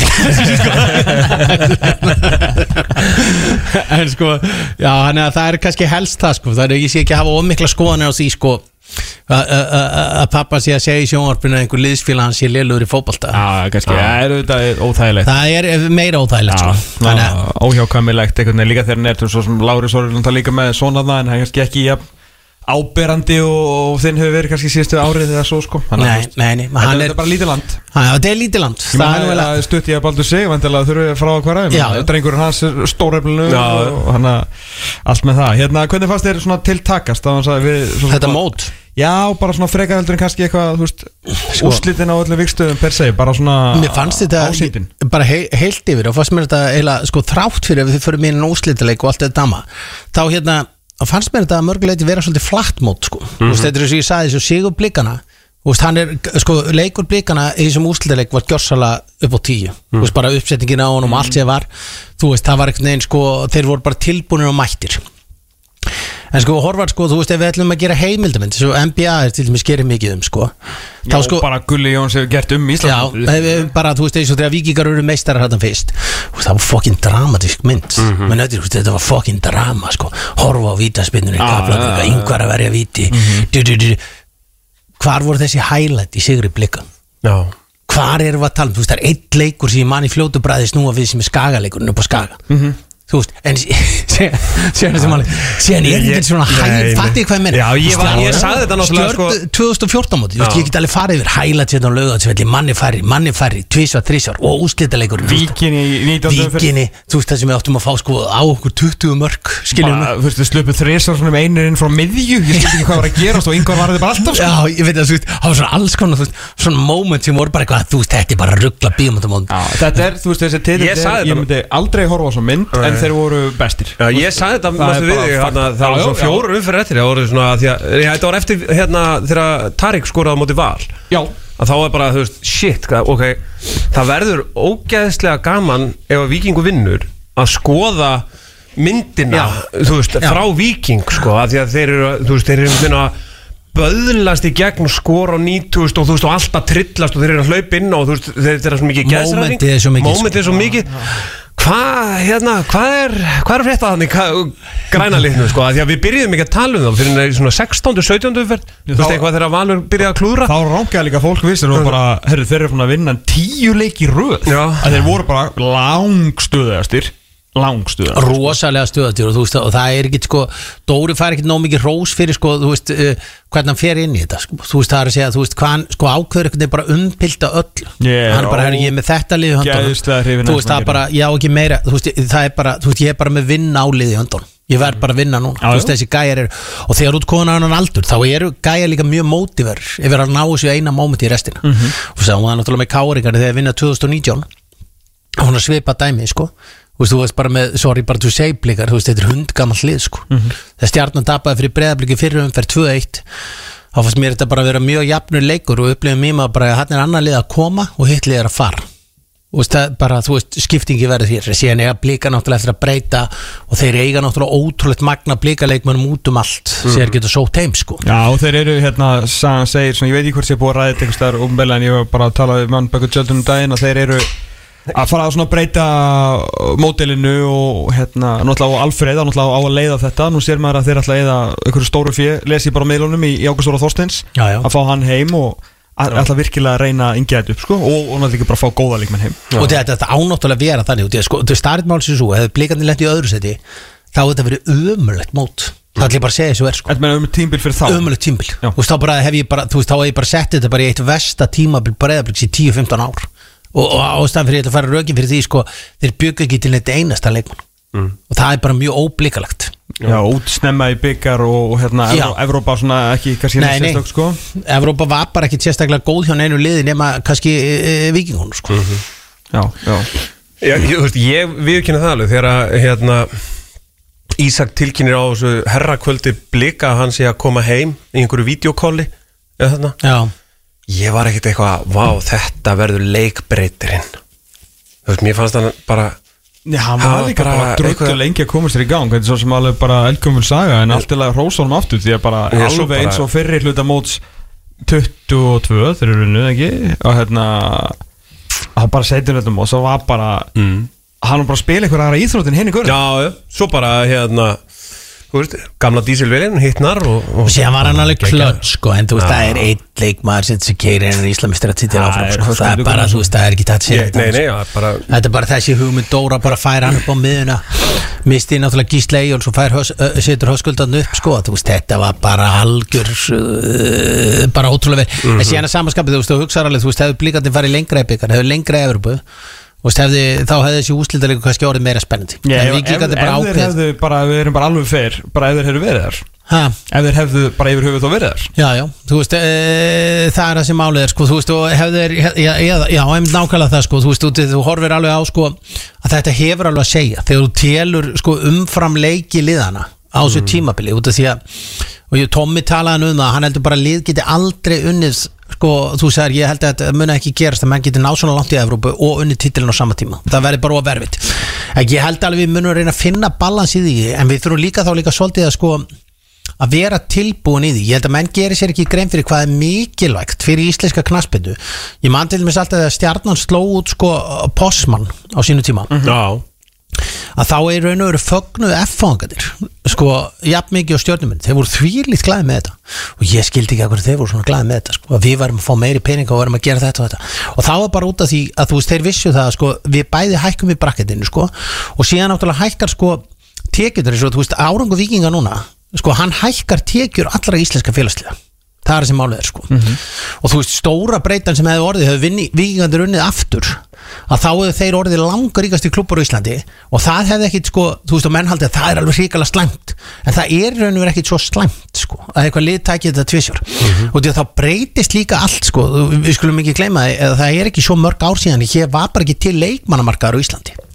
En sko, já, þannig að það er kannski helst það, sko, það er ég sé ekki að hafa ómikla skoðanir á því, sko, að pappa sé að segja í sjónvarpinu að einhver liðsfélag hans sé lélugur í fótbolta. Já, kannski, það er óþægilegt. Það er meira óþægilegt, sko. Óhjákvæmilegt, einhvern veginn líka þegar netur svo sem Lári Sórlund það líka með svona það, en það er kannski ekki áberandi og þinn hefur verið kannski síðustu árið eða svo, sko. Nei, þetta er bara lítið land. Það er lítið land. Það er stutt ég að Baldur sig, vantilega þurfum við frá að hverja. Drengurinn hans er stóreflinu og hann allt með það. Hérna, hvernig fannst þér svona tiltakast? Þetta mót? Já, bara svona frekar heldur en kannski eitthvað, þú veist, úrslitin á öllum vikstöðum per se, bara svona mér fannst þetta ásýndin. Bara heilt yfir og fannst mér þetta eiginlega, sko, þrátt fyrir að við fyrir mínu úrslitaleik og allt þetta dama, þá hérna fannst mér þetta að mörguleiti vera svolítið flatt mót, sko. Þú veist, þetta er eins og ég sagði þessu sigur blikana, þú veist, hann er, sko, leikur blikana í þessum úrslitaleik var gjörsalega upp á 10, þú veist, bara uppsetningin á honum og allt sem var, þú veist, það var einhvern veginn, sko, þeir voru bara tilbúinir og mættir. En sko, Horvath, sko, þú veist, ef við ætlum að gera heimildamind, svo NBA er til dæmis gerir mikið sko. Já, sko, bara Gulli Jóns hefur gert Ísland. Já, bara, þú veist, eins og þegar Víkingar eru meistarar hérna fyrst, það var fucking dramatísk mynd, menn þetta var fucking drama, sko, horfa á vítaspinnur Ingvar að verja víti, hvar voru þessi highlight í sigri blikan? Já. Hvar erum við að tala, þú veist, það er einn leikur sem ég man í fljótu bræði snúa við sem er Skagaleikurinn upp á Skaga. Þú veist, en síðan er þetta svona fattið hvað ég meina. Já, ég sagði þetta náttúrulega, sko, 2014 móti, ég get alveg farið yfir highlights hérna á Laugardalsvelli, manni færri, tvisvar, þrisvar og úrslitaleikurinn Víkinni, þú veist það sem við áttum að fá, sko, á okkur 20 mörk, skiljum við. Þú veist, við slupum þrisvar svona með einir inn frá miðju, ég skildi ekki hvað var að gerast og Ingvar var þetta bara alltaf, sko. Já, ég veit að, þú veist, það var svona alls konar, þú veist, svona moment sem voru bara eitthvað, þú veist, þetta er bara ruggla bíómyndamónd. Þetta er, þú veist, þessi titill, ég myndi aldrei horfa á svo mynd, en en þeir voru bestir. Já, ég sagði þetta mjög við þig, það var svona 4 umferðir eftir, það voru svona, þetta var eftir þegar Tarik skoraði á móti Val. Já. Að þá var bara, þú veist, shit, ok, það verður ógeðslega gaman ef að Víkingur vinnur að skoða myndina, þú veist, frá Víking, sko, að því að þeir eru, þú veist, þeir eru minna böðlast í gegn og skora á 90 og þú veist, og alltaf trillast og þeir eru að hlaupa inn og þú veist, þeir eru svo mikið gæsræðing, momentið er svo mikið. Hvað er frétta þannig græna litnu, sko, að því að við byrjuðum ekki að tala þá fyrir svona 16. 17. umferð, þú veist eitthvað þegar Valur byrjaði að klúðra. Þá rangaði líka fólk vissir og bara, herru, þeir eru fann að vinna 10 leiki í röð, að þeir voru bara langstöðastir. Rosalega stöðatjur og þú veist, og það ekki, sko, Dóri fær ekki nóg mikið rós fyrir, sko, þú veist, hvernig hann fer inn í þetta, sko, þú veist, það að segja, þú veist, hvað hann, sko, ákveður einhvern veginn bara umpilda öll, hann er bara, ég er með þetta lið í höndunum, þú veist, það er bara, já, ekki meira, þú veist, það er bara, þú veist, ég er bara með vinna á lið í höndunum, ég verð bara að vinna núna, þú veist, þessi gæjar eru, og þegar út konar hann aldur, þá eru gæjar líka mjög mótiver yfir að ná þessu eina mómenti í restina, og það var náttúrulega með káringar þegar vinna 2019, hún svipa dæmi, sko. Þú veist bara með, bara to say blikar, þú veist, þetta er hundgamall lið, sko. Þegar Stjarnan tapaði fyrir Breiðabliki fyrir umferð 2-1, þá fannst mér þetta bara að vera mjög jafnur leikur og upplifum mýma bara að hann annar lið að koma og hitt lið að fara. Og það bara, þú veist, skiptingi verður hér. Síðan eiga Blika náttúrulega eftir að breyta og þeir eiga náttúrulega ótrúlegt magna Blika-leikmönnum út allt sem þeir geta sótt heim, sko. Já, og þeir eru, sagan segir, svona, ég veit ekki hvort ég búið að ræða þetta einhvers staðar en ég var bara að tala við mann bak tjöldum daginn og þeir eru að fara að svona breyta módelinu og náttúrulega Alfreð náttúrulega á að leiða þetta, nú sér maður að þeir ætla að leiða einhverju stóru fjö, lesi bara á miðlunum í Ágúst Óla Þorsteins, að fá hann heim og ætla virkilega að reyna að yngja þetta upp, sko, og náttúrulega bara fá góða leikmenn heim. Og þetta ánáttúrulega vera þannig, og sko, starrið mál sem svo, hefur Blikandi lent í öðru seti, þá þetta verið ömurlegt mót. Það ætla ég bara að segja þessu sko. Þetta meina tímbil fyrir þá? Ömurlegt tímbil. Þú veist, þá bara hef ég bara, þú veist, þá hef ég bara sett þetta bara í eitt versta tímabil Breiðabliks í 10-15 ár. Og ástæðan fyrir ég ætla að fara rökin fyrir því, sko, þeir bygga ekki til neitt einasta leikmann og það er bara mjög óblikalegt. Já, útsnemma í byggar og Evrópa svona ekki kannski sérstök, sko. Evrópa var bara ekki sérstaklega góð hjá neinu liði nema kannski Víkingunum, sko. Já, þú veist, ég viðurkenni það alveg þegar Ísak tilkynir á þessu herrakvöldi Blika að hann sé að koma heim í einhverju vídeokóli eða þarna. Já. Ég var ekkert eitthvað, vá, þetta verður leikbreytirinn. Þú veist, mér fannst hann bara... Já, hann var líka bara drögtu lengi að komast þér í gang. Þetta er svo sem alveg bara eldgömmul saga, en allt til að hrósa honum aftur, því að bara alveg eins og fyrri hluta móts 22, þeir eru unnið, ekki? Og það bara setjum þetta og svo var bara... Hann var bara að spila einhverja aðra íþróttin henni görð. Já, svo bara, þú veist, gamla dísilvelin, hittnar og síðan var hann alveg klödd, sko, en þú veist, það er einn leikmaður sem keirir hennar Íslamistrar að sitja áfram, sko, það er bara, þú veist, það er ekki tætt sér þetta er bara þessi hugmynd Dóra bara færa hann upp á miðuna misti náttúrulega Gísli Eyjólfs og setur Höskuldan upp, sko, þú veist, þetta var bara algjör bara ótrúlega vel, en síðan að samanskapið, þú veist, þú hugsaður alveg, þú veist, hefur Blíkandi farið lengra í byggar, hefur lengra í Evrópu og þá hefði þessi úrslitaleikur kannski orðið meira spennandi. Ef þeir hefðu bara, við erum bara alveg fair, bara ef þeir hefðu verið þar. Ef þeir hefðu bara yfir höfuð þá verið þar. Já, þú veist, það er það sem málið sko, þú veist, og hefðu þeir, einmitt nákvæmlega það, sko, þú veist, þú horfir alveg á, sko, að þetta hefur alveg að segja, þegar þú telur, sko, umfram leiki liðana á þessu tímabili, út af því að, og Tommi talaði það, hann heldur bara að lið geti aldrei unnið, sko, þú sagðir, ég held að þetta muni ekki gerast að menn geti náð svona langt í Evrópu og unnið titilin á sama tíma, það verði bara verfið. Ég held alveg við munum að reyna að finna balans í því, en við þurfum líka svolítið að, sko, að vera tilbúin í því. Ég held að menn gerir sér ekki grein fyrir hvað er mikilvægt fyrir íslenska knattspyrnu. Ég man til dæmis alltaf þegar Stjarnan sló út, sko, Postmann á sínu tíma. Já. Að þá er raun og veru fögnuð F-fangadir, sko, jafn mikið á Stjörnuminn, þeir voru þvílíkt glæði með þetta og ég skildi ekki að hverju þeir voru svona glæði með þetta, sko, að við varum að fá meiri peninga og varum að gera þetta og þetta og það var bara út af því að þú veist, þeir vissu það, sko, við bæði hækkum í brakketinu, sko, og síðan náttúrulega hækkar, sko, tekjur, þú veist, Árangur Víkinga núna, sko, hann hækkar tekjur allra íslenska félagsliða. Það er sem málið er, sko. Og þú veist, stóra breytan sem hefði orðið, hefði Víkingandir unnið aftur, að þá hefði þeir orðið langaríkasti klúbbur á Íslandi og það hefði ekkit, sko, þú veist, og menn haldið að það er alveg hrikalega slæmt, en það er raun og verið ekkit svo slæmt, sko, að eitthvað lið tækið þetta tvisvar. Og því að þá breytist líka allt, sko, við skulum ekki gleyma það er ekki svo mörg ár síðan, hér var bara ekki til leikmannamarkaður á Íslandi.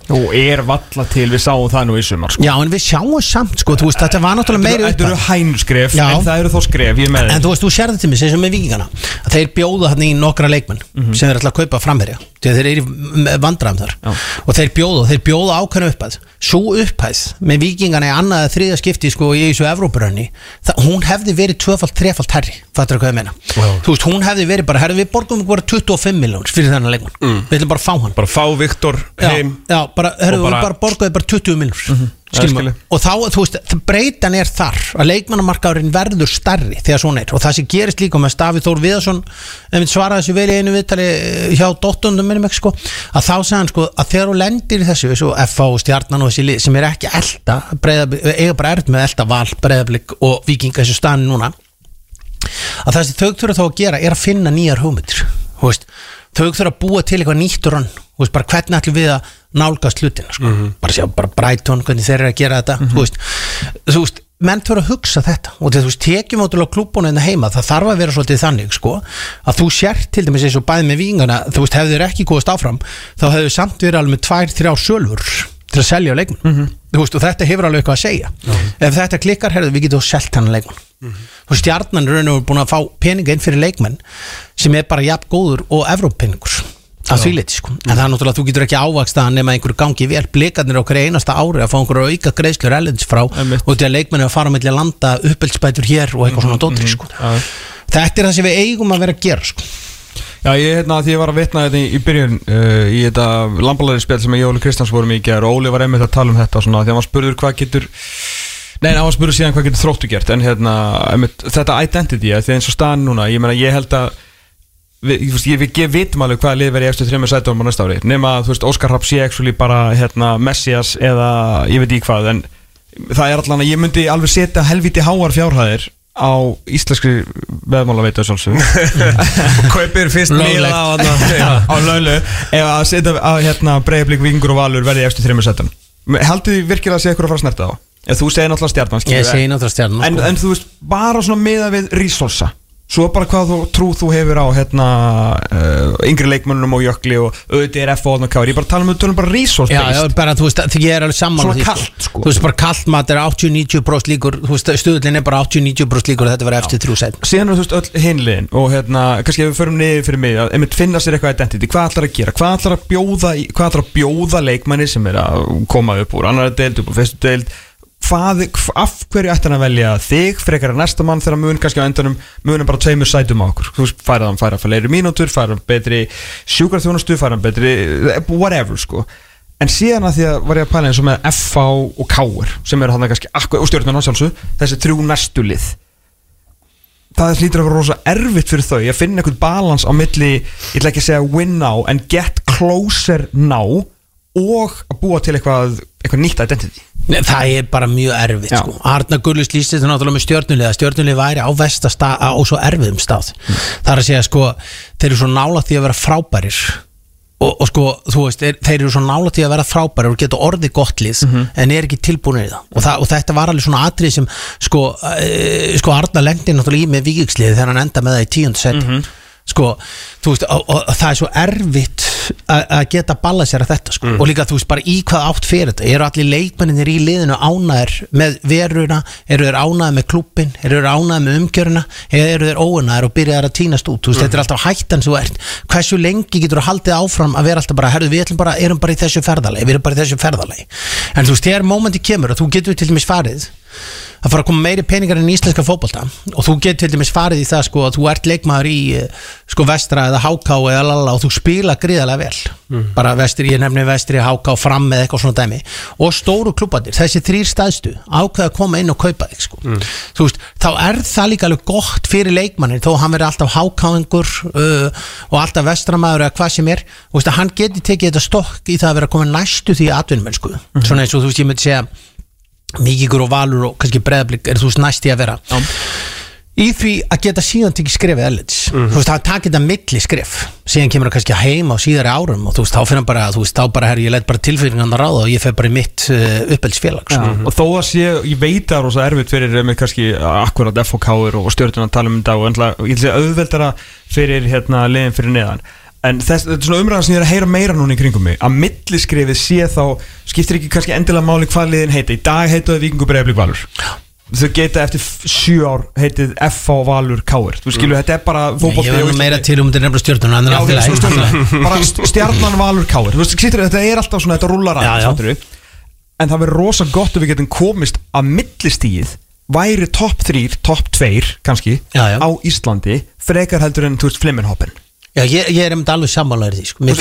Og valla til, við sáum það nú í sumar sko. Já, en við sjáum samt sko, þú veist, þetta var náttúrulega meiri Þetta eru hænuskref, en það eru þó skref, ég með En þú veist, þú sér þetta til mig, sem með Víkingana að þeir bjóða hann í nokkra leikmenn sem þeir ætla að kaupa framherja, því að þeir eru í vandræðum þar og þeir bjóða ákveðna upphæð. Sú upphæð með Víkingana í annað eða þriðja skipti sko í þessu Evrópurönni, hún hefði verið 2-3-falt herri, fattar þú hvað ég meina? Þú veist, hún hefði verið bara, við borgum bara 25 milljónir fyrir þennan leikmann. Við ætlum bara að fá hann. Bara fá Viktor heim. Já, bara borgaði bara 20 milljónir. Og þá, þú veist, breytan þar að leikmannamarkaðurinn verður stærri þegar svona og það sem gerist líka með Davíð Þór Viðarsson svaraði þessu vel í einu viðtali hjá Dottundum sko, að þá segja hann sko að þegar þú lendir í þessu FH og Stjarnan og þessi lið sem ekki elta eiga bara erfitt með elta Val, Breiðablik og Víkinga þessu staðin núna að það sem þau þurfa þá að gera að finna nýjar hugmyndir, þú veist þau þurfa að búa til eitthvað nýtt og rann bara hvernig ætlum við að nálgast hlutina sko. Bara sjá, bara Brighton, hvernig þeir eru að gera þetta þú veist, menn þurfa að hugsa þetta og þú veist, tekjum átulega klúbbuna en heima, það þarf að vera svolítið þannig sko, að þú sért til dæmis eins og bæði með Víkingana, þú veist, hefur þeir ekki góðast áfram, þá hefur þeir samt verið alveg með 2-3 sölvur til að selja á leikmann þú veist, og þetta hefur alveg eitthvað að segja ef þetta klikkar, við getum selt hann leikmann og Stjarnan er búin að fá peninga inn fyrir leikmenn sem bara jafn góður og Evróppeningur að því leyti sko. En það er náttúrulega, þú getur ekki ávakstaðan nema einhverju gangi vel, blikarnir okkar einasta ári að fá einhverju auka greiðslur erlendis frá og til að leikmenni að fara með til að landa uppeldsbætur hér og eitthvað svona dótri sko. Þetta það sem við eigum að vera að gera sko. Já, því ég var að vitna þetta í byrjun í þetta lambalæri spjall sem ég og Óli Kristjáns vorum í gær og Óli var einmitt að tala þetta svona, því að maður spurður hvað getur hann var spurður síðan hvað getur Þróttur gert en einmitt, þetta identity, því eins og staðan núna, ég held að við vitum alveg hvaða lið verið í eftir 3 sætunum á næsta ári nema þú veist Óskar Hrafn sé actually bara Messias eða ég veit í hvað en það allan að ég myndi alveg setja helviti háar fjárhæðir á íslenskri veðmálaveitu sjálfsög kaupir fyrst miða á löglu ef að setja að Breiðablik, Víkingur og Valur verið í eftir 3 sætunum haldið þið virkilega að segja ykkur að fara að snerta þá þú segir náttúrulega Stjarnan ég segi náttúrulega Stjarnan en þú veist bara svona miða við resursa svo bara hvað þú hefur á yngri leikmönnum og jökli og auðvitað FO og kári, ég bara tölum bara resource based. Já, bara þú veist, ég alveg sammála því. Svona kalt sko. Þú veist, bara kalt mat 80-90% líkur, þú veist, stuðlinn bara 80-90% líkur og þetta verður eftir 3 sæt. Síðan þú veist, öll hinliðin og kannski ef við förum niður fyrir mig að finna sér eitthvað identity, hvað ætlar að gera, hvað ætlar að bjóða leikmanni sem að koma upp úr annarri deild, upp úr fyrstu deild af hverju ætti hann að velja þig frekar að næsta mann þegar mun kannski á endanum munum bara 2 sætum á okkur þú veist, færa fleiri mínútur, færa betri sjúkraþjónustu, færa betri whatever sko en síðan að því að var ég að pæla eins og með FH og KR sem eru hann kannski og Stjörnumenn á sjálfsög þessi 3 næstu lið það hlýtur að vera rosa erfitt fyrir þau að finna einhvern balans á milli ég ætla ekki að segja win now en get closer now og að búa til eitthvað nýtt identity það bara mjög erfitt sko. Arnar Gullis lýsti þetta náttúrulega með stjörnulið væri á vestastað á svo erfiðum stað það að segja sko þeir eru svo nála því að vera frábærir og sko þú veist þeir eru svo nála því að vera frábærir og geta orðið gott lið en ekki tilbúinir í það og þetta var alveg svona atrið sem sko Arnar lendi náttúrulega í með Víkingslið þegar hann enda með það í 10. seti sko þú veist og það er svo erfitt að geta balla sér að þetta sko og líka þú veist bara í hvað átt fyrir þetta eru allir leikmennir í liðinu ánæður með veruna, eru þeir ánæður með klubbin eru þeir ánæður með umgjöruna eða eru þeir óanæður og byrjaðar að tínast út þú veist þetta er alltaf hættan sem þú ert hversu lengi getur þú haldið áfram að vera alltaf bara herðu við erum bara í þessu ferðalagi en þú veist þegar mómenti kemur og þú getur til dæmis farið að fara að koma meiri peningar en íslenska fótbolta og þú getur til dæmis farið í það sko að þú ert leikmaður í sko Vestra eða HK eða lala og þú spila gríðarlega vel bara Vestri, ég nefni Vestri, HK fram með eitthvað svona dæmi og stóru klubbarnir, þessi 3 stæðstu ákveða að koma inn og kaupa þig sko þú veist, þá er það líka alveg gott fyrir leikmannin þó hann verið alltaf HK-ingur og alltaf Vestramaður eða hvað sem þú veist að hann geti tekið þetta stokk í það að vera komin næstu því atvinnumennsku svona eins og þú veist ég myndi segja Víkingur og Valur og kannski Breiðablik þú veist næst í að vera í því að geta síðan tekið skrefið erlendis þú veist það takir þetta milli skref síðan kemur það kannski heim á síðari árum og þú veist þá fyrir hann bara þú veist þá bara ég let bara tilfinningan að ráða og ég fer bara í mitt uppeldsfélag og þó að ég veit að það er rosa erfitt fyrir með kannski akkurat FOK og Stjörnumenn að tala þetta og ég ætla að auðveldara fyrir liðin fyrir neðan En þetta er svona umræðan sem ég er að heyra meira núna í kringum mig, að milliskrifið sé þá, skiptir ekki kannski endilega máli hvað liðin heita. Í dag heita þau Víkingur Breiðablik Valur. Þau geta eftir 7 ár heitið FH Valur KR. Þú skilur, þetta er bara fótbolti. Ég var meira til þetta nefnilega stjórnuna. Já, bara Stjarnan Valur KR. Þú veist, þetta er alltaf svona, þetta rúlar aðeins. En það verður rosa gott ef við getum komist að millistíð væri topp 3, topp 2 kannski á Íslandi frekar heldur en, þú veist, Flimmenhoppen. Já, ég er alveg sammálaður því sko.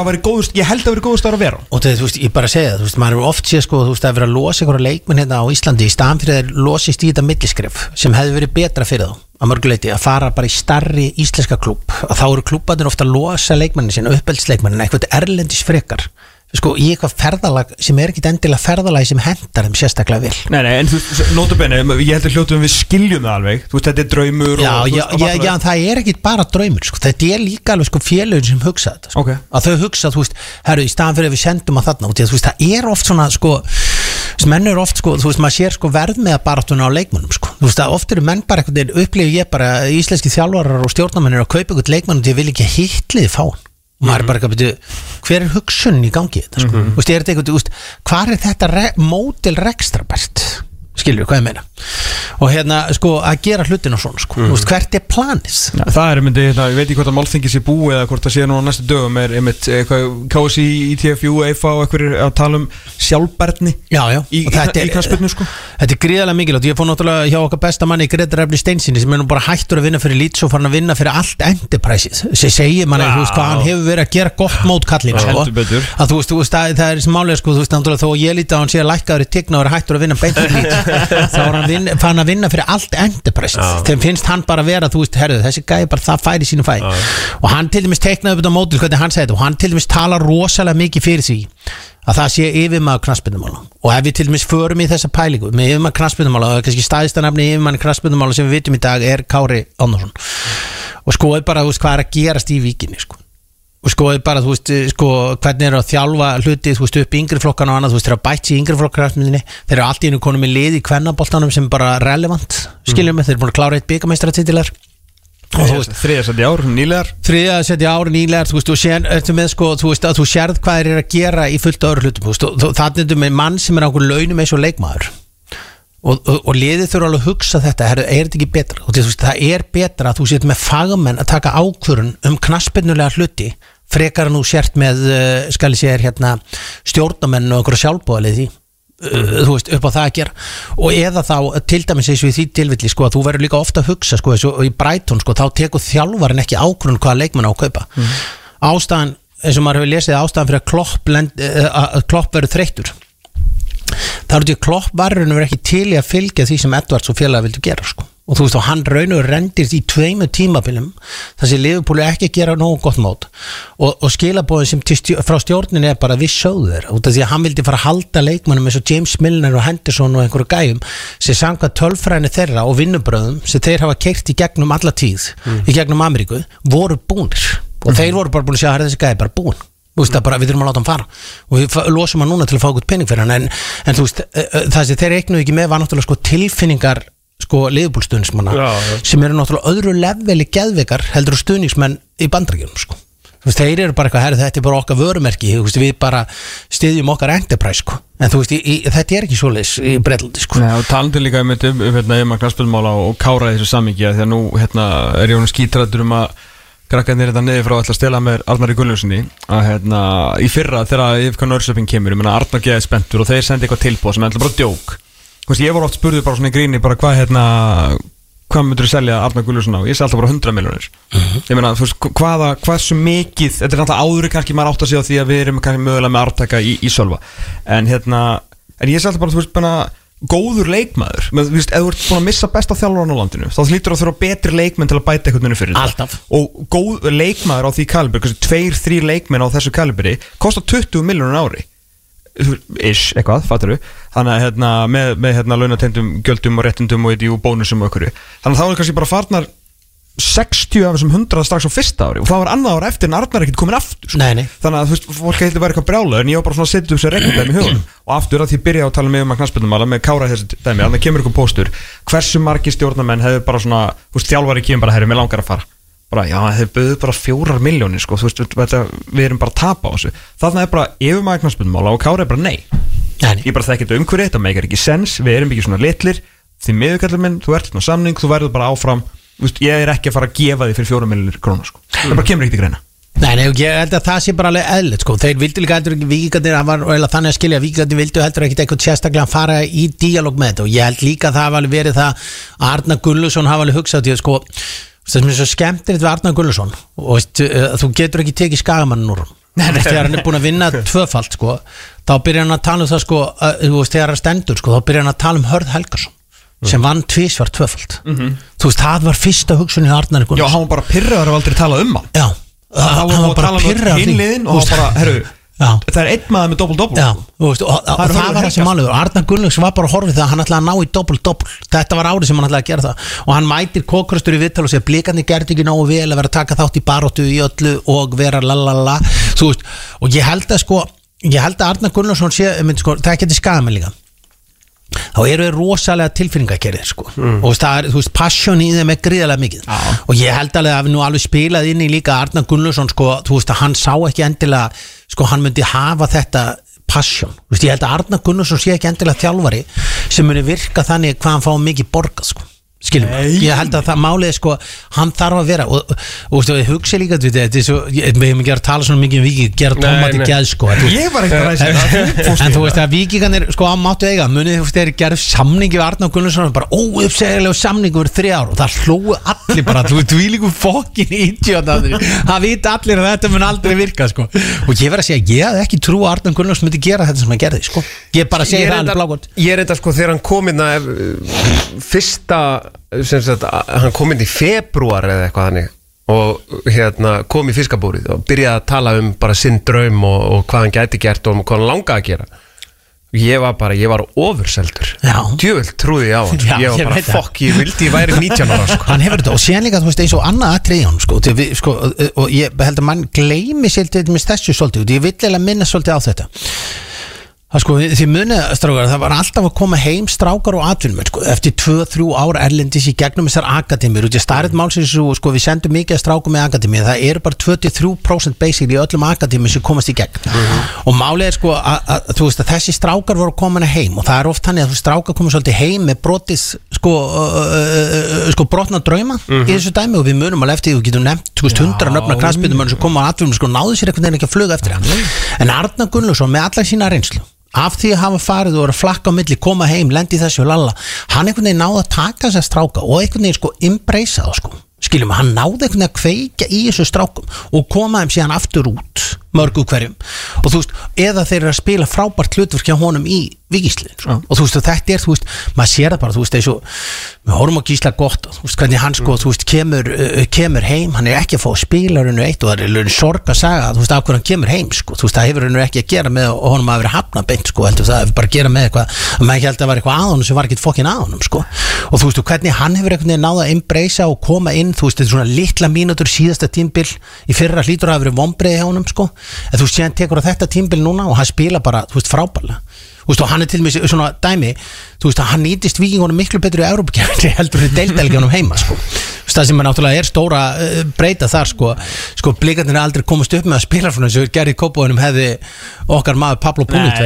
Ég held að vera góðust að vera. Og þú veist, ég bara segja það, þú veist, maður er oft séð sko, þú veist, að vera að losa einhverja leikmenn hérna á Íslandi í staðan fyrir að losist í þetta milliskref sem hefði verið betra fyrir þá að mörguleiti að fara bara í starri íslenska klúbb, að þá eru klúbbarnir ofta að losa leikmennin sína, uppeldisleikmennin, eitthvað erlendis frekar sko, í eitthvað ferðalag sem er ekkit endilega ferðalagi sem hendar þeim sérstaklega vel. Nei, en þú veist, notabenni, ég heldur hljótum við skiljum það alveg, þú veist, þetta er draumur Já, það er ekkit bara draumur sko, þetta er líka alveg sko félögin sem hugsa þetta sko, að þau hugsa, þú veist, herru, í staðan fyrir að við sendum að þarna, þú veist, það er oft svona sko, menn eru oft sko, þú veist, maður sér sko verð með að baráttuna á leikmönnum sko, þú veist, að oft eru menn bara eitthvað, upplifu ég bara íslenski þjálfarar og stjórnarmenn eru að kaupa eitthvað leikmann og ég vil ekki hitlið fá hann og maður er bara ekki að byrja, hver er hugsun í gangi þetta sko, þú veist, er þetta eitthvað, hvað er þetta módel rekstrabært, skilur hvað ég meina, og hérna sko að gera hlutina svona sko, þú veist, hvert er planið? Ja, það er myndi, ég veit ekki hvort að málþingi sé búið eða hvort það sé nú á næstu dögum einmitt eitthvað KSI, ITFU, EIFA og eitthvað að tala sjálfbærni í knattspyrnu sko. Þetta er gríðarlega mikilvægt, ég fór náttúrulega hjá okkar besta manni Grétar Efli Steinsinni sem er nú bara hættur að vinna fyrir Leeds og farin að vinna fyrir allt enterprises, sem segir manni, þú veist hvað hann hefur verið að gera gott mót kallinn sko, að þú veist það er sem málega sko, þú veist náttúrulega þó ég líti á hann sé að lækkaður í tigna og er hættur að vinna beint fyrir Leeds þá er hann fann að vinna fyrir allt enterprises, þeim finnst hann bara vera, þú veist, herðu, þessi gæði bara það færi sínu fæ og hann til dæmis teiknaði upp þetta mótil, hvernig hann segði þetta, og hann til dæmis tala rosalega mikið fyrir því að það sé yfirmaður knattspyrnumála og ef við til dæmis förum í þessa pælingu með yfirmaður knattspyrnumála, og kannski stæðsta nafni yfirmaður knattspyrnumála sem við vitum í dag er Kári Árnason og skoði bara, þú veist, hvað er að gerast í Víkinni sko. Og skoði bara, þú veist, sko, hvernig er að þjálfa hluti, þú veist, upp í yngri flokkana og annað, þú veist, þeir eru bætt í yngri flokkana, þeir eru allt í einu konum í lið í kvennaboltanum sem bara relevant, skiljum við, þeir eru búin að klára 1 bikarmeistaratitil þriðja seti ár nýlegar þú veist, og sér ertu með sko, þú veist, að þú sérð hvað þeir eru að gera í fullt öðru hlutum, þú veist, þannig ertu með mann sem er á einhver launum eins og leikmaður og liðið þurfa alveg að hugsa þetta, er þetta ekki betra, og þú veist, það er betra að þú sétt með fagmenn að taka ákvörðun knattspyrnulega hluti frekar að nú sért með, skal ég segja hérna, stjórnamenn og einhverja sjálfboðalið því þú veist, upp á það að gera og eða þá, til dæmis eins og í því tilvilli sko, að þú verður líka ofta að hugsa sko, og í Brighton sko, þá tekur þjálfarinn ekki ákvörðun hvaða leikmenn á að kaupa ástæðan, eins og maður hefur lesið ástæðan fyrir að Klopp verður þreyttur þá er þetta Klopp varurinn verður ekki til í að fylgja því sem Edwards og félaga vildu gera sko. Og þú veist, og hann raunur rendir í 2 tímabilum þar sem Liverpool ekki að gera nógu gott mót og skilabóðin sem frá stjórninni er bara við sjóðu þeir út af því að hann vildi fara að halda leikmannum eins og James Milner og Henderson og einhverju gæjum sem samkvæmt tölfræðinni þeirra og vinnubröðum sem þeir hafa keyrt í gegnum alla tíð í gegnum Ameríku voru búnir og þeir voru bara búin að sjá að þessi gæji bara búin. Þú veist, bara, við þurfum að láta hann fara og við losum hann núna til að fá okkur penning fyrir hann en þú veist, það sem þeir reiknuðu ekki með var náttúrulega sko tilfinningar sko liðbúlstuðningsmanna sem eru náttúrulega öðru leveli geðveikar heldur og stuðningsmenn í Bandaríkjunum sko. Þú veist, þeir eru bara eitthvað, herri, þetta er bara okkar vörumerki, þú veist, við bara styðjum okkar enterprise sko. En þú veist, þetta er ekki svoleiðis í Bretlandi sko. Nei, og talandi líka um knattspyrnumála og Kára í þessu samhengi því að nú er ég skítræddur að krakkarnir þetta niður frá að stela með Arnari Gunnlausinni að í fyrra þegar IFK Norrköping kemur, ég meina Arnar geði spenntur og þeir sendi eitthvað tilboð sem er alltaf bara djók. Þú veist, ég var oft spurður bara svona í gríni bara hvað myndur þú selja Arnar Gunnlausin á? Ég segi alltaf bara 100 milljónir. Ég meina, þú veist, hversu mikið, þetta er alltaf áður kannski maður átt að segja á því að við erum kannski mögulega með arftaka í Sölva. En ég segi alltaf bara, þú veist, bara góður leikmaður, þú veist, ef þú ert búin að missa besta þjálfarann á landinu, þá hlýtur að þurfa betri leikmenn til að bæta einhvern veginn fyrir alltaf. Og góð leikmaður á því kalibri, 2-3 leikmenn á þessu kalibri kostar 20 milljónir ári eitthvað, fattur við þannig að með launatengdum gjöldum og réttindum og bónusum og okkur þannig að þá er kannski bara farnar 60 af þessum 100 strax á fyrsta ári og það var annað ára eftir en Arnar ekkert komin aftur sko. Nei. Þannig að þú veist, fólk hefði verið eitthvað brjálaður en ég var bara svona að setja upp sér regnum í hugunum og aftur að því byrja á að tala með knattspyrnumála með Kára þessi dæmi, þannig að kemur ykkur póstur hversu margir stjórnarmenn hefur bara svona, þú veist, þjálfari kemur bara herri, mér langar að fara bara, já, þeir bauðu bara 4 milljónir sko, þú veist, við erum bara að tapa á þessu. Þarna bara yfirmaður knattspyrnumála og Kári bara nei. Ég bara þekki þetta umhverfið, þetta meikar ekki sens, við erum ekki svona litlir, því miðurkallar minn, þú ert svona samning, þú verður bara áfram, þú veist, ég ekki að fara að gefa því fyrir 4 milljónir króna sko. Það bara kemur ekki til greina. Nei, ég held að það sé bara alveg eðlilegt sko. Þeir vildu líka heldur ekki Víkingarnir, það var eiginlega þannig að skilja að Víkingarnir vildu heldur ekkert eitthvað sérstaklega að fara í díalóg með þetta og ég held líka að það hafa alveg verið það að Arnar Gunnlaugsson hafa alveg hugsað því sko, það sem er svo skemmtilegt við Arnar Gunnlaugsson og veist, þú getur ekki tekið Skagamannin úr þegar hann er búin að vinna 2-falt sko, þá byrjar hann að tala um það sko, veist, þegar hann stendur sko, þá byrjar hann að tala um Hörð Helgason sem vann 2-2-falt þú veist, það var fyrsta hugsun í Arnar Gunnlaugsson. Já, hann var bara pirraður og aldrei talað um hann. Já, hann var bara pirraður hinliðin og bara, herru, það er einn maður með doppel-doppel. Já, og það var það sem alveg Arnar Gunnlaugsson var bara horfið það að hann ætlaði að ná í doppel-doppel. Þetta var árið sem hann ætlaði að gera það og hann mætir Kókrastur í viðtal og segir Blikarnir gerði ekki nógu vel að vera að taka þátt í baróttu í öllu og vera lalala, þú veist, og ég held að Arnar Gunnlaugsson sé, sko, það getur skagað mig líka. Þá eru þeir rosalega tilfinningakerðir sko. Og það er, þú veist, passion í þeim er gríðarlega mikið og ég held alveg að við nú alveg spilað inn í líka Arnar Gunnlaugsson sko, þú veist að hann sá ekki endilega sko, hann myndi hafa þetta passion, þú veist, ég held að Arnar Gunnlaugsson sé ekki endilega þjálfari sem muni virka þannig hvað hann fá mikið borgað sko. Skiljum, ég held að það málið sko, hann þarf að vera og ég hugsa líka þetta er svo, við hefum ekki að tala svona mikið um Víking, gera tómati gæð sko, ég var ekkert að ræða þetta en þú veist að Víkingarnir sko áttu eiga munið þú veist þeir gerðu samningi við Arnar Gunnlaugsson bara óuppsegjanlegu samningi verið 3 ár og það hlóðu allir bara þú veist við líkum fokkin idiot það vita allir að þetta mun aldrei virka sko og ég verð að segja ég hafði ekki trú að Arnar Gunnlaugsson myndi gera þetta sem hann gerði sko ég bara segi það alveg blágótt ég þetta sko þegar hann kom inn að fyrsta sem sagt, hann kom inn í febrúar eða eitthvað þannig og kom í fiskabúrið og byrjaði að tala um bara sinn draum og hvað hann gæti gert og hvað hann langaði að gera ég var ofurseldur djöfull trúði ég á hann ég var bara fokk, ég vildi ég væri 19 ára sko. hann hefur þetta og síðan líka þú veist eins og annað atriði í honum sko, og ég held að mann gleymi sér til þessu svolítið og ég vill eða minna svolítið á þetta það sko, því munið strákar, það var alltaf að koma heim strákar og atvinnum sko, eftir 2-3 ára erlendis í gegnum þessar akademíur og ég starrið málsins sko, við sendum mikið að strákum með akademíu það eru bara 23% basically í öllum akademíu sem komast í gegn og málið er sko að þú veist að þessi strákar voru komin heim og það er oft þannig að þú strákar komið svolítið heim með brotis sko brotna drauma í þessu dæmi og við munum alveg eftir þú getur nefnt 100 nöfna kransbyndumönn sem koma á atvinnum sko náðu sér einhvern veginn ekki að fluga eftir hann en Arnar Gunnlaugsson með alla sína reynslu af því að hafa farið og vera flakka á milli koma heim, lendi þessu og lalla hann einhvern veginn náði að taka þess að stráka og einhvern veginn sko embracea það sko skiljum að hann náði einhvern veginn að kveikja í þessu strákum og koma þeim síðan aftur út mörgu hverjum og þú veist, eða þeir eru að spila frábært hlutverk hjá honum í Víkislið og þú veist, og þetta er, þú veist, maður sér það bara þú veist, eins og, við horfum á Gísla gott þú veist, hvernig hann sko, þú veist, kemur heim, hann er ekki að fá að spila raun og eitt og það er sorg að saga, þú veist, af hvernig hann kemur heim sko, þú veist, það hefur raun og ekki að gera með og honum að vera hafna beint sko, heldur það hefur bara að gera með eitthvað, að maður ekki held að var eitthvað að honum sem var ekkit fokkin að honum sko og þú veist, og hvernig hann hefur einhvern veginn náð að embracea og koma inn, þú veist, þetta er svona litla mínútur síðasta tímabil í fyrra hlýtur að hafa verið vonbrigði hjá honum sko en þú veist, síðan tekur á þetta tímabil núna og hann spila bara, þú veist, frábærlega þú veist, og hann er til mig svona dæmi þú veist, að hann nýtist Víkingunum miklu betur í Evrópukeppni heldur en deildelgjunum heima sko það sem náttúrulega er stóra breyta þar sko Blikarnir aldrei komast upp með að spila frá þessu gerði í Kópavoginum hefði okkar maður Pablo Punic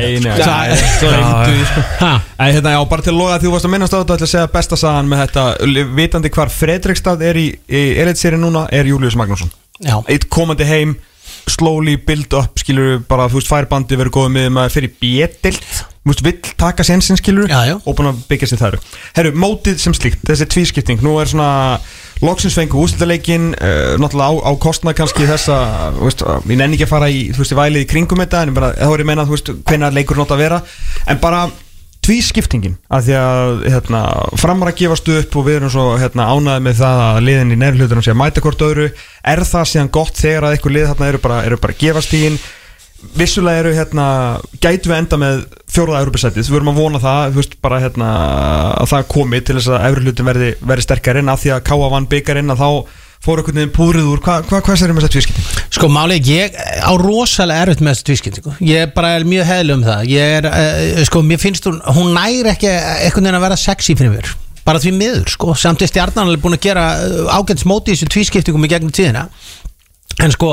já, bara til að loga því þú varst að minnast á þetta ætla að segja besta sagan með þetta vitandi hvar Fredrikstad er í elitserien núna er Júlíus Magnússon eitt komandi heim slowly build up skilur bara þú veist færbandi verið góðið með maður fyrir B-deild þú veist vill taka sénsinn skilur og búin að byggja sér þar herru mótið sem slíkt þessi tvískipting nú er svona loksins fengu úrslitaleikin náttúrulega á kostnað kannski þessa veist, ég nenni ekki að fara í þú veist í vælið í kringum þetta en bara þá er ég meina þú veist hvenær leikur nátt að vera en bara tvískiptingin af því að framar að gefast upp og við erum svo ánæði með það að liðin í neðri hlutunum sé að mæta hvort öðru er það síðan gott þegar að eitthvað lið eru bara gefast í vissulega eru gætu við enda með 4. Evrópusætið við erum að vona það veist, bara, að það komi til þess að efri hlutin verði sterkari en af því að K.A. vann byggarinn að þá fór einhvern veginn púrið úr hvað sér með þessa tvískiptingu? Sko málið, ég á rosalega erfitt með þessa tvískiptingu ég bara er mjög heiðileg um það ég er, sko mér finnst hún næri ekki einhvern veginn að vera sexy fyrir mér bara því miður sko, samt Stjarnan er búin að gera ágætis móti í þessu tvískiptingum í gegnum tíðina en sko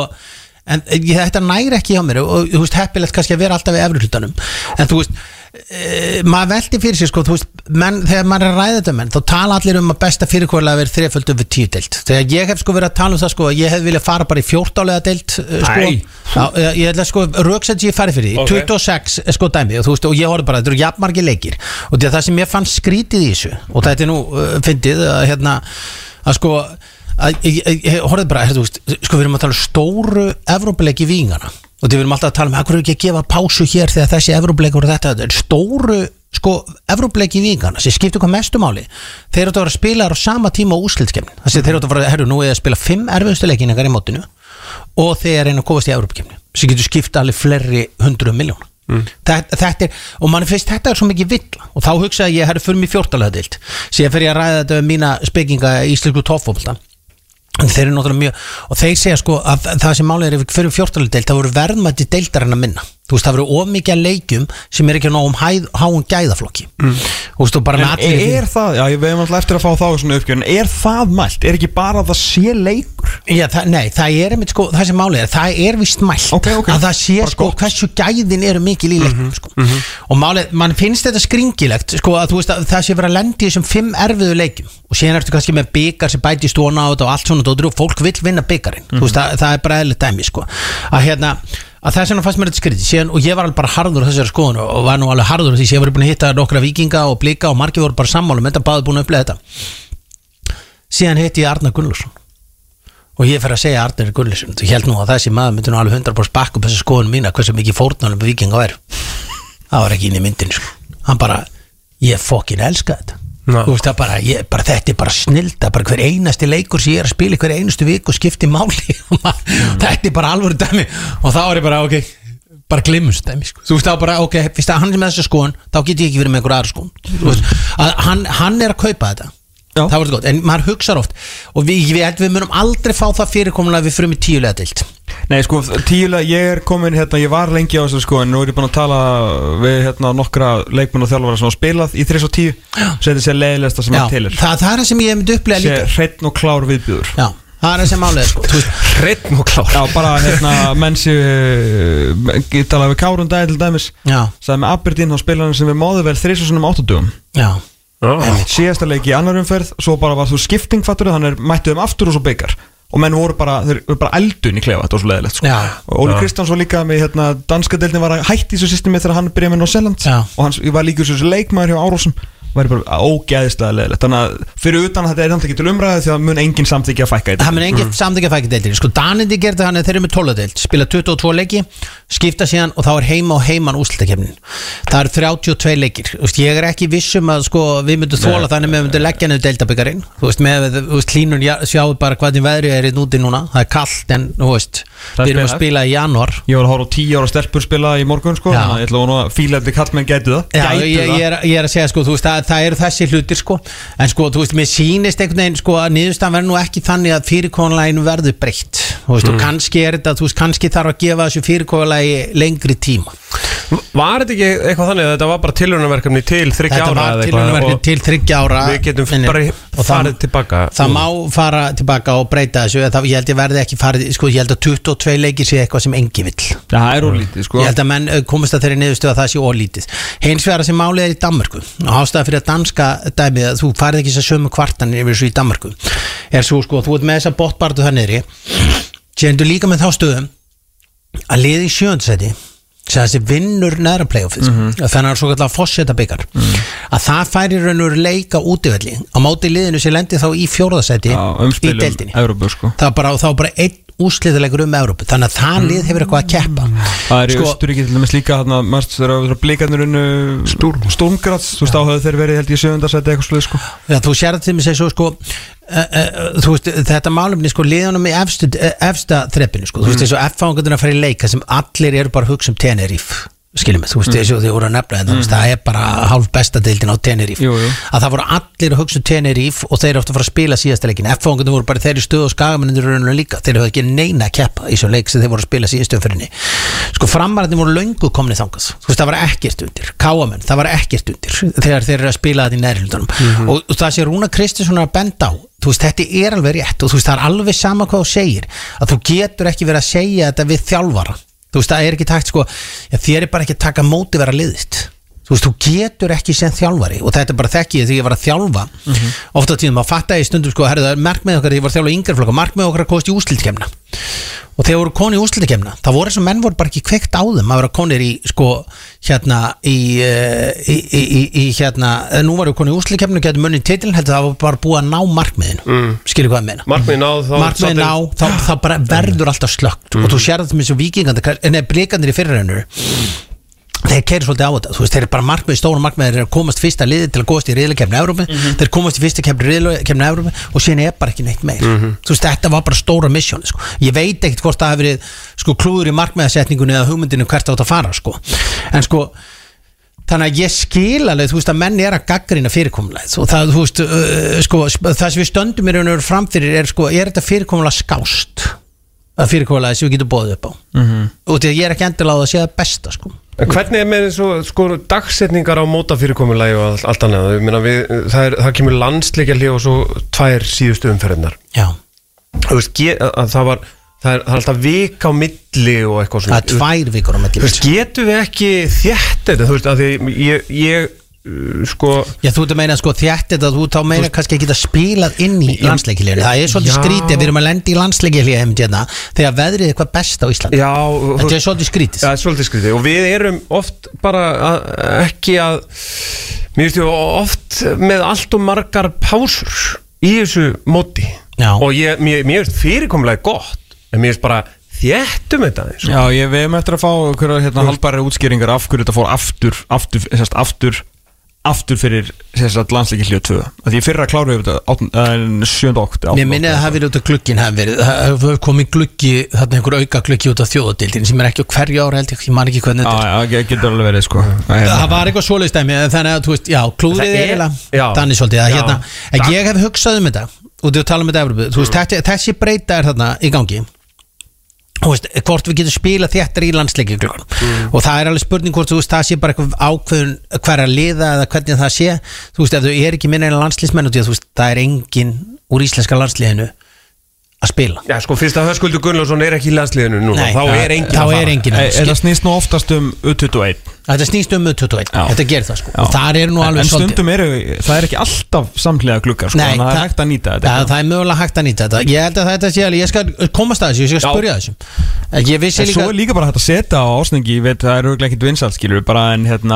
þetta næri ekki hjá mér og þú veist heppilegt kannski að vera alltaf við efri hlutanum en þú veist maður veldi fyrir sig sko, þú veist þegar maður er að ræða þetta menn þá tala allir að besta fyrirkomulega verið 3 við 10 deild þegar ég hef sko verið að tala það sko að ég hef viljað fara bara í 14 deild sko, ég held að sko röksett ég farið fyrir því 26 sko dæmi og þú veist og ég horfði bara þetta eru jafnmargir leikir og það sem ég fann skrítið í þessu og þetta nú fyndið að sko ég horfði bara þú veist sko við erum að tala stóru Evrópuleiki víngana og við erum alltaf að tala með hverju ekki að gefa pásu hér þegar þessi Evrópuleikur og þetta stóru sko Evrópuleiki víngana sem skiptir hvað mestu máli þeir eru að vera að spila á sama tíma á úrslitskefnin þess að þeir eru að vera nú að spila 5 erfiðustu leikingar í mótinu og þeir reyna að komast í Evrópukefni sem getur skipta alveg fleiri 100 miljóna þetta og mann finnst þetta svo mikið vill og þá hugsaði ég fyrir mig 14 deild síðan fyrir ég að ræða þetta með mína spekinga í íslensku toppfótbolta þeir eru náttúrulega mjög og þeir segja sko að það sem málið er fyrir 14 deild það voru verðmæti deildarinn að minna þú veist það voru of mikið að leikjum sem er ekki nóg háum gæðaflokki þú veist þú bara með allir það, já við hefum alltaf eftir að fá þá svona uppgjörn það mælt, er ekki bara að það sé leikur? Já, nei, það er einmitt sko það sem málið er, það er vist mælt okay. að það sé bara sko hversu gæðin eru mikil í leiknum sko og málið, mann finnst þetta skringilegt sko að þú veist að það sé verið að lendi í þessum 5 erfiðu leikjum og síðan ertu kannski með bikar sem bætist ofan á þetta og allt svona og fólk vill vinna bikarinn þú veist það er bara eðlilegt dæmi sko að þess vegna fannst mér þetta skrítið síðan, og ég var alveg bara harður á þessari skoðun og var nú alveg harður því ég var búin að hitta nokkra víkinga og blika og margir voru bara sammála þetta báði búin að upplega þetta síðan hitti ég Arnar Gunnlaugsson og ég fer að segja Arnar Gunnlaugsson þú held nú að þessi maður myndi nú alveg 100% bakka upp þessi skoðun mína hversu mikið fórnanum vikinga væru það var ekki inn í myndinu sko. Hann bara, ég fokkin elska þetta þú veist það bara, þetta er bara snilda bara hver einasti leikur sem ég er að spila hver einustu viku og skipti máli þetta er bara alvöru dæmi og þá er ég bara ok, bara glimmust dæmi sko. Þú veist það bara ok, fyrst að hann er með þessu skoðun þá get ég ekki verið með einhver aðra skoðun að hann er að kaupa þetta það var þetta gott, en maður hugsar oft og við munum aldrei fá það fyrirkomulega við fyrir með 10 liða deild Nei sko, 10 liða, ég er komin ég var lengi á þessu sko en nú er ég búin að tala við nokkra leikmenn og þjálfara sem hafa spilað í 3 og 10 þetta sé leiðilegsta sem að til er það er það sem ég hef myndi upplega líka hreinn og klár viðbjóður Já, það er það sem málega sko hreinn og klár Já, bara menn sem ég talaði við Kárun daginn til dæmis sagði með Aberdeen þá spilaði hann sem við móðu vel 3 og 8 dögum Já síðasta leik í annar umferð svo bara var þú skiptingfattur þannig mættuðum aftur og svo byggar og menn voru bara eldun í klefa þetta var svo leiðilegt sko. og Óli Kristjáns var líka með danska deildin var að hætti í þessu systemi þegar hann byrjaði með Norseland og ég var líka í þessu leikmaður hjá Árósum væri bara ógeðislega leiðilegt þannig að fyrir utan að þetta er náttúrulega ekki til umræðu því að mun enginn samþykja að fækka það mun enginn samþykja að fækka deildin sko Danindi gerði hann þeir eru með 12 deild spila 22 leiki, skipta síðan og þá er heima og heiman úrslitakeppnin það eru 32 leikir ég er ekki vissum að sko við myndum þóla þannig við myndum leggja niður deildabikarinn með hlínun sjáu bara hvernig veðri er í núti núna það er kallt en við erum að spila í janúar ég var að horfa á 10 ára stelpur spila í morgun sko þannig að ég ætla að fílandi kallmenn gætu það ég er að segja sko það eru þessi hlutir sko en sko þú veist mér sýnist einhvern veginn sko að niðurstaðan verður nú ekki þannig að fyrirkomulaginu verður breytt og kannski er þetta kannski þarf að gefa þessu fyrirkomulagi lengri tíma Var þetta ekki eitthvað þannig að þetta var bara tilraunarverkefni til 3 ára? Þetta var tilraunarverkefni til 3 ára Við getum bara farið tilbaka Það má fara tilbaka og breyta þessu ég held ég verði ekki farið sko, ég held að 22 leikir sé eitthvað sem engi vill Það er ólítið sko Ég held að menn komast að þeirri niðurstöðu að það sé ólítið Hins vegar sem málið er í Danmörku og ástæða fyrir að danska dæmið að þú farið ekki þess að sömu kvartanir yfir þessu í Danmörku er svo sko, þú ert með þessa botbartu það niðri séendur líka með þá stöðum að liði í 7. sæti sem þessi vinnur neðra playoffið þannig að svo kallar fossetabikar að það færi raunur leika útivelli á móti liðinu sem lendi þá í 4. sæti í deildinni sko. það var bara einn úrslitalegur Evrópu þannig að það lið hefur eitthvað að keppa Það er í Östuríki til dæmis líka þegar blikarnir unnu Sturmgráts þú veist áhauðu þeir verið held ég 7. sæti eitthvað sluð sko. Já, þú sér þetta til mig segja sko þú veist, þetta málumni sko liðanum í efsta þreppinu sko, þú veist þessu F-fangundur að fara í leika sem allir eru bara að hugsa Tenerife skiljum mig, þú veist, þessu þið voru að nefna þetta, það bara hálf besta deildin á Tenerife, að það voru allir að hugsa Tenerife og þeir áttu að fara að spila síðasta leikin, F-fóngunum voru bara þeir í stöðu og skagamennir rauninu líka, þeir höfðu ekki neina að keppa í svo leik sem þeir voru að spila síðastu umferðinni, sko framararnir voru löngu komnir þangað, þú veist, það var ekkert undir káamenn, það var ekkert undir þegar þeir eru að spila þetta í neðri hlutunum og það sé Rúnar Kristinsson að benda á, þú veist, þetta alveg rétt og þú veist, það alveg sama hvað þú segir, að þú getur ekki verið að segja þetta við þjálfara. Þú veist, það ekki takt sko, þér bara ekki að taka móti vera liðist, þú veist, þú getur ekki sem þjálfari og þetta bara þekki ég þegar ég var að þjálfa ofta á tíðum, að fatta ég stundum sko, herðu það markmið okkar, ég var að þjálfa yngri flokka, markmið okkar að komast í úrslitakefna og þegar voru konir í úrslitakefna, það voru þessum menn voru bara ekki kveikt á þeim, að vera konir í sko, nú varu konir í úrslitakefna og getur munið titilin, heldur það var bara búið að ná markmiðinu, skilur hvað að meina markmiðin ná, þá bara verður alltaf slögt og þú sér það með svo víkingandi, en blikandir í fyrirrennur þeir keyra svolítið á þetta, þú veist, þeir bara markmið stóra markmið er að komast fyrsta liði til að komast í riðlakeppni Evrópu, þeir komast í fyrsta riðlakeppni Evrópu og síðan bara ekki neitt meir þú veist, þetta var bara stóra missjóni sko. Ég veit ekkert hvort það hefur verið sko, klúður í markmiðasetningunni eða hugmyndinu hvert átt að fara sko. En sko þannig að ég skil alveg, þú veist, að menn að gagnrýna fyrirkomulag og það, þú veist, sko, það sem við stöndum í raun og veru framfyrir er þetta fyrirkomulag skást að fyrirkomulag sem við getum boðið upp á og því að ég ekki endilega á að sé það besta sko. En hvernig með sko dagsetningar á mótafyrirkomulagi og allt annað, ég meina það kemur landsleikjahlé og svo 2 síðustu umferðirnar. Já. Þú veist, það er alltaf vika á milli og eitthvað svona. Það 2 vikur á milli. Þú veist, getum við ekki þétt þetta, þú veist, að því ég sko Já, þú ert að meina sko þétt þetta, þú þá meina kannski ekki að spilað inn í landsleikjahlé. Það er svolítið skrítið, við erum að lenda í landsleikjahlé þegar veðrið er eitthvað best á Íslandi. Já, þetta er svolítið skrítið. Það er svolítið skrítið og við erum oft bara ekki að mér finnst oft með allt og margar pásur í þessu móti. Já. Og mér finnst fyrirkomulagi gott, en mér finnst bara þéttum þetta eins. Já, við erum eftir að fá einhverja halbæra útskýringar af hverju þetta fór aftur fyrir landsleikjahlé 2 að því fyrra kláru við þetta 7. október. Mér minni að það hafi verið út af glugginn það komið gluggi, þarna einhver auka gluggi út af þjóðadeildin sem er ekki á hverju ára held ég man ekki hvernig þetta er. Já, getur alveg verið sko. Það var eitthvað svoleiðis dæmi, þannig að þú veist, já, klúðrið er eiginlega þannig svolítið að en ég hef hugsað um þetta og þú tala um þetta Evrópu, þú veist, þessi breyta er þarna í gangi Veist, hvort við getum spila þéttar í landsleikjaglugganum og það er alveg spurning hvort þú veist, það sé bara eitthvað ákveðun hver að liða eða hvernig það sé þú veist, ef þú er ekki minna en landsliðsmenn þú veist, það er enginn úr íslenska landsliðinu að spila. Já, sko, fyrst að Höskuldur Gunnlaugsson er ekki í landsliðinu núna. Nei, þá er enginn það snýst nú oftast U21. Þetta snýst U21. Þetta gerir það sko. Og það er nú alveg en stundum það er ekki alltaf samhliða gluggar sko. Nei, það er hægt að nýta þetta. Það er mögulega hægt að nýta þetta. Ég held að þetta sé alveg, ég skal komast að þessu, ég skal spyrja þessu. Ég vissi líka. Svo er líka bara hægt að setja á ásningi, ég veit það er örugglega ekkert vinsælt, skilur, bara en ef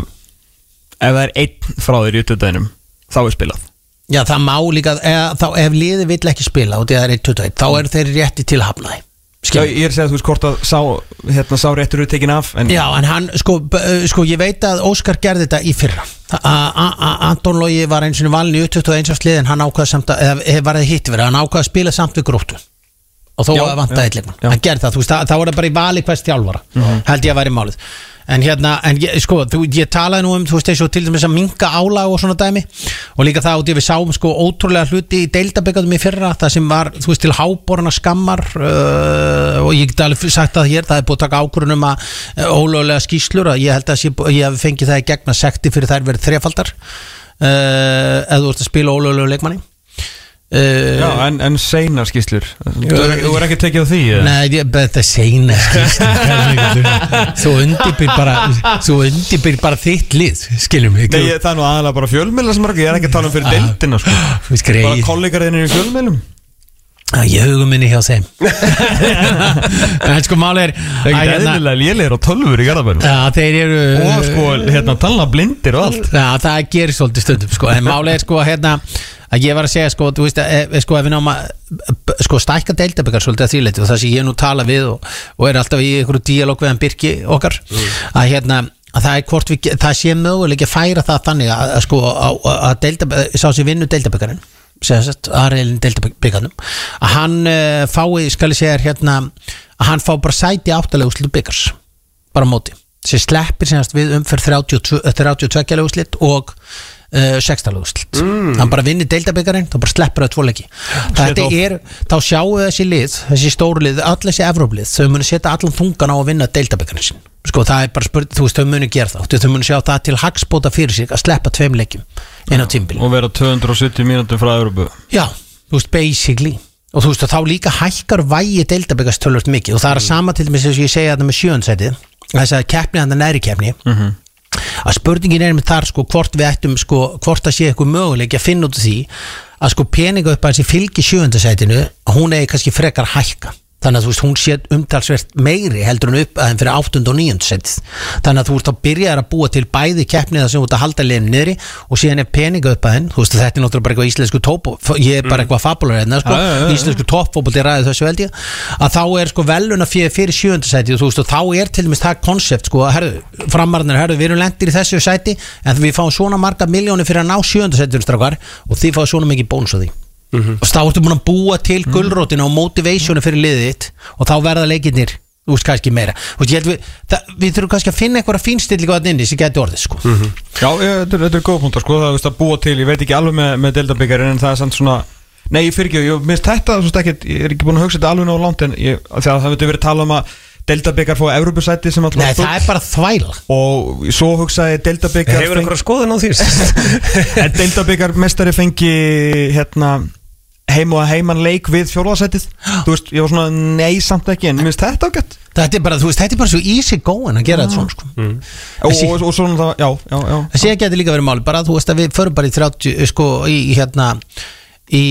það er einn frá þér í U21 þá er spilað. Já, það má líka, þá ef liði vill ekki spila og það er 1-21, þá eru þeir rétti til að hafna því. Já, ég er að segja þú veist hvort að sá réttur tekin af Já, en hann, sko ég veit að Óskar gerði þetta í fyrra Anton Logi var eins og valin í 21 árs liðin, hann ákvaði samt að var það hitt verið, hann ákvaði að spila samt við Gróttu og þó að vantaði eitthvað, hann gerði það, þú veist, þá var það bara í vali hvers þjálfara, held ég að væri málið en sko, ég talaði nú þú veist, eins og til dæmis að minnka álag og svona dæmi og líka það út í við sáum sko ótrúlega hluti í deildabikaðum í fyrra það sem var, þú veist, til háborna skammar og ég get alveg sagt að hér, það er búið að taka ákvörðun að ólöglega skýrslur, að ég held að ég hef fengið það í gegn að sekti fyrir þær verið 3-faldar eða þú ert að spila ólöglega leikmanni Já, en seinar skýrslur Þú er ekki tekið á því? Nei, þetta er seinar skýrslur Þú undirbyrð bara þitt lið, skiljum mig Nei, það er nú aðalega bara fjölmiðla sem ég er ekki að tala um fyrir deildina sko. Bara kollegar þínir í fjölmiðlum Ég hugum minni hjá þeim En sko máli er Það er ekki eðlilega lélegir og tölfur í Garðabænum Já, þeir eru Og sko, tala blindir og allt Já, það gerir svolítið stundum sko. En máli er sko, að ég var að segja sko, þú veist, sko, ef við náum að sko, stækka deildabikar svolítið að þýleiti og það sem ég nú tala við og er alltaf í einhverju díalóg við hann Birki okkar að það er hvort það sé möguleiki að færa það þannig að sko, að sá sem vinnu deildabikarinn aðreilin deildabikarnum að hann fái, skal ég segja að hann fá bara sæti áttalega úrslitu bikars bara móti sem sleppir semast við umferð 32 úrslit og 16 úrslit hann bara vinnir deildabikarinn, þá bara sleppur það 2 leiki þá sjáu þessi lið þessi stóru lið, öll þessi Evróplið þau munu setja allan þungan á að vinna deildabikarinn sin sko, það bara spurning, þú veist, þau munu gera það þau munu sjá það til hagsbóta fyrir sig að sleppa 2 leikjum inn á tímabili og vera 270 mínútur frá Evrópu já, þú veist, basically og þú veist, þá líka hækkar vægi deildabikars tölvöld mikið og það sama til dæmis eins og ég segja þetta með 7. sætið þess að keppni hann næri keppni að spurningin með þar sko hvort við ættum sko hvort það sé eitthvað möguleik að finna út af því að sko peninga upp að þessi fylgi 7. sætinu hún eigi kannski frekar hækka þannig að þú veist hún sé umtalsvert meiri heldur en upp að þeim fyrir 8. og 9. sætið þannig að þú veist þá byrjar að búa til bæði keppnið sem þú ert að halda liðinu niðri og síðan peninga upp að þeim þú veist þetta náttúrulega bara eitthvað íslensku topp ég bara eitthvað fabular hérna sko íslensku toppfótbolti ræði þessu held ég að þá sko veluna fyrir 7. sætið og þú veist og þá til dæmis það konsept sko herðu framarnir við erum lendir í þessu sæti en við fáum svona marga milljónir fyrir að ná 7. sætið strákar og þið fáum svona mikið bónus á því og þá ertu búin að búa til gulrótina og motivationu fyrir liðið þitt og þá verða leikirnir þú veist kannski meira veist, ég við þurfum kannski að finna einhverja fínstillingu að inni sem geti orðið sko Já, þetta er góð punktar sko það að búa til, ég veit ekki alveg með deildabikarinn en það samt svona, nei ég fyrir ekki ég minnst þetta, þú veist ekki, ég ekki búin að hugsa þetta alveg ná langt en það hefur verið talað að deildabikar fóða Evrópusæti sem alltaf Nei, það er bara þvæla og svo hugsaði deildabikar Hefur einhverja skoðun á því? En deildabikar mestari fengi heim og heiman leik við 4. sætið þú veist, ég var svona nei samt ekki en minnst þetta ágætt þetta er bara, þú veist, þetta er bara svo easy going að gera þetta svona sko og svona það, já það sé ekki að þetta líka verið máli, bara þú veist að við förum bara í 30, sko, í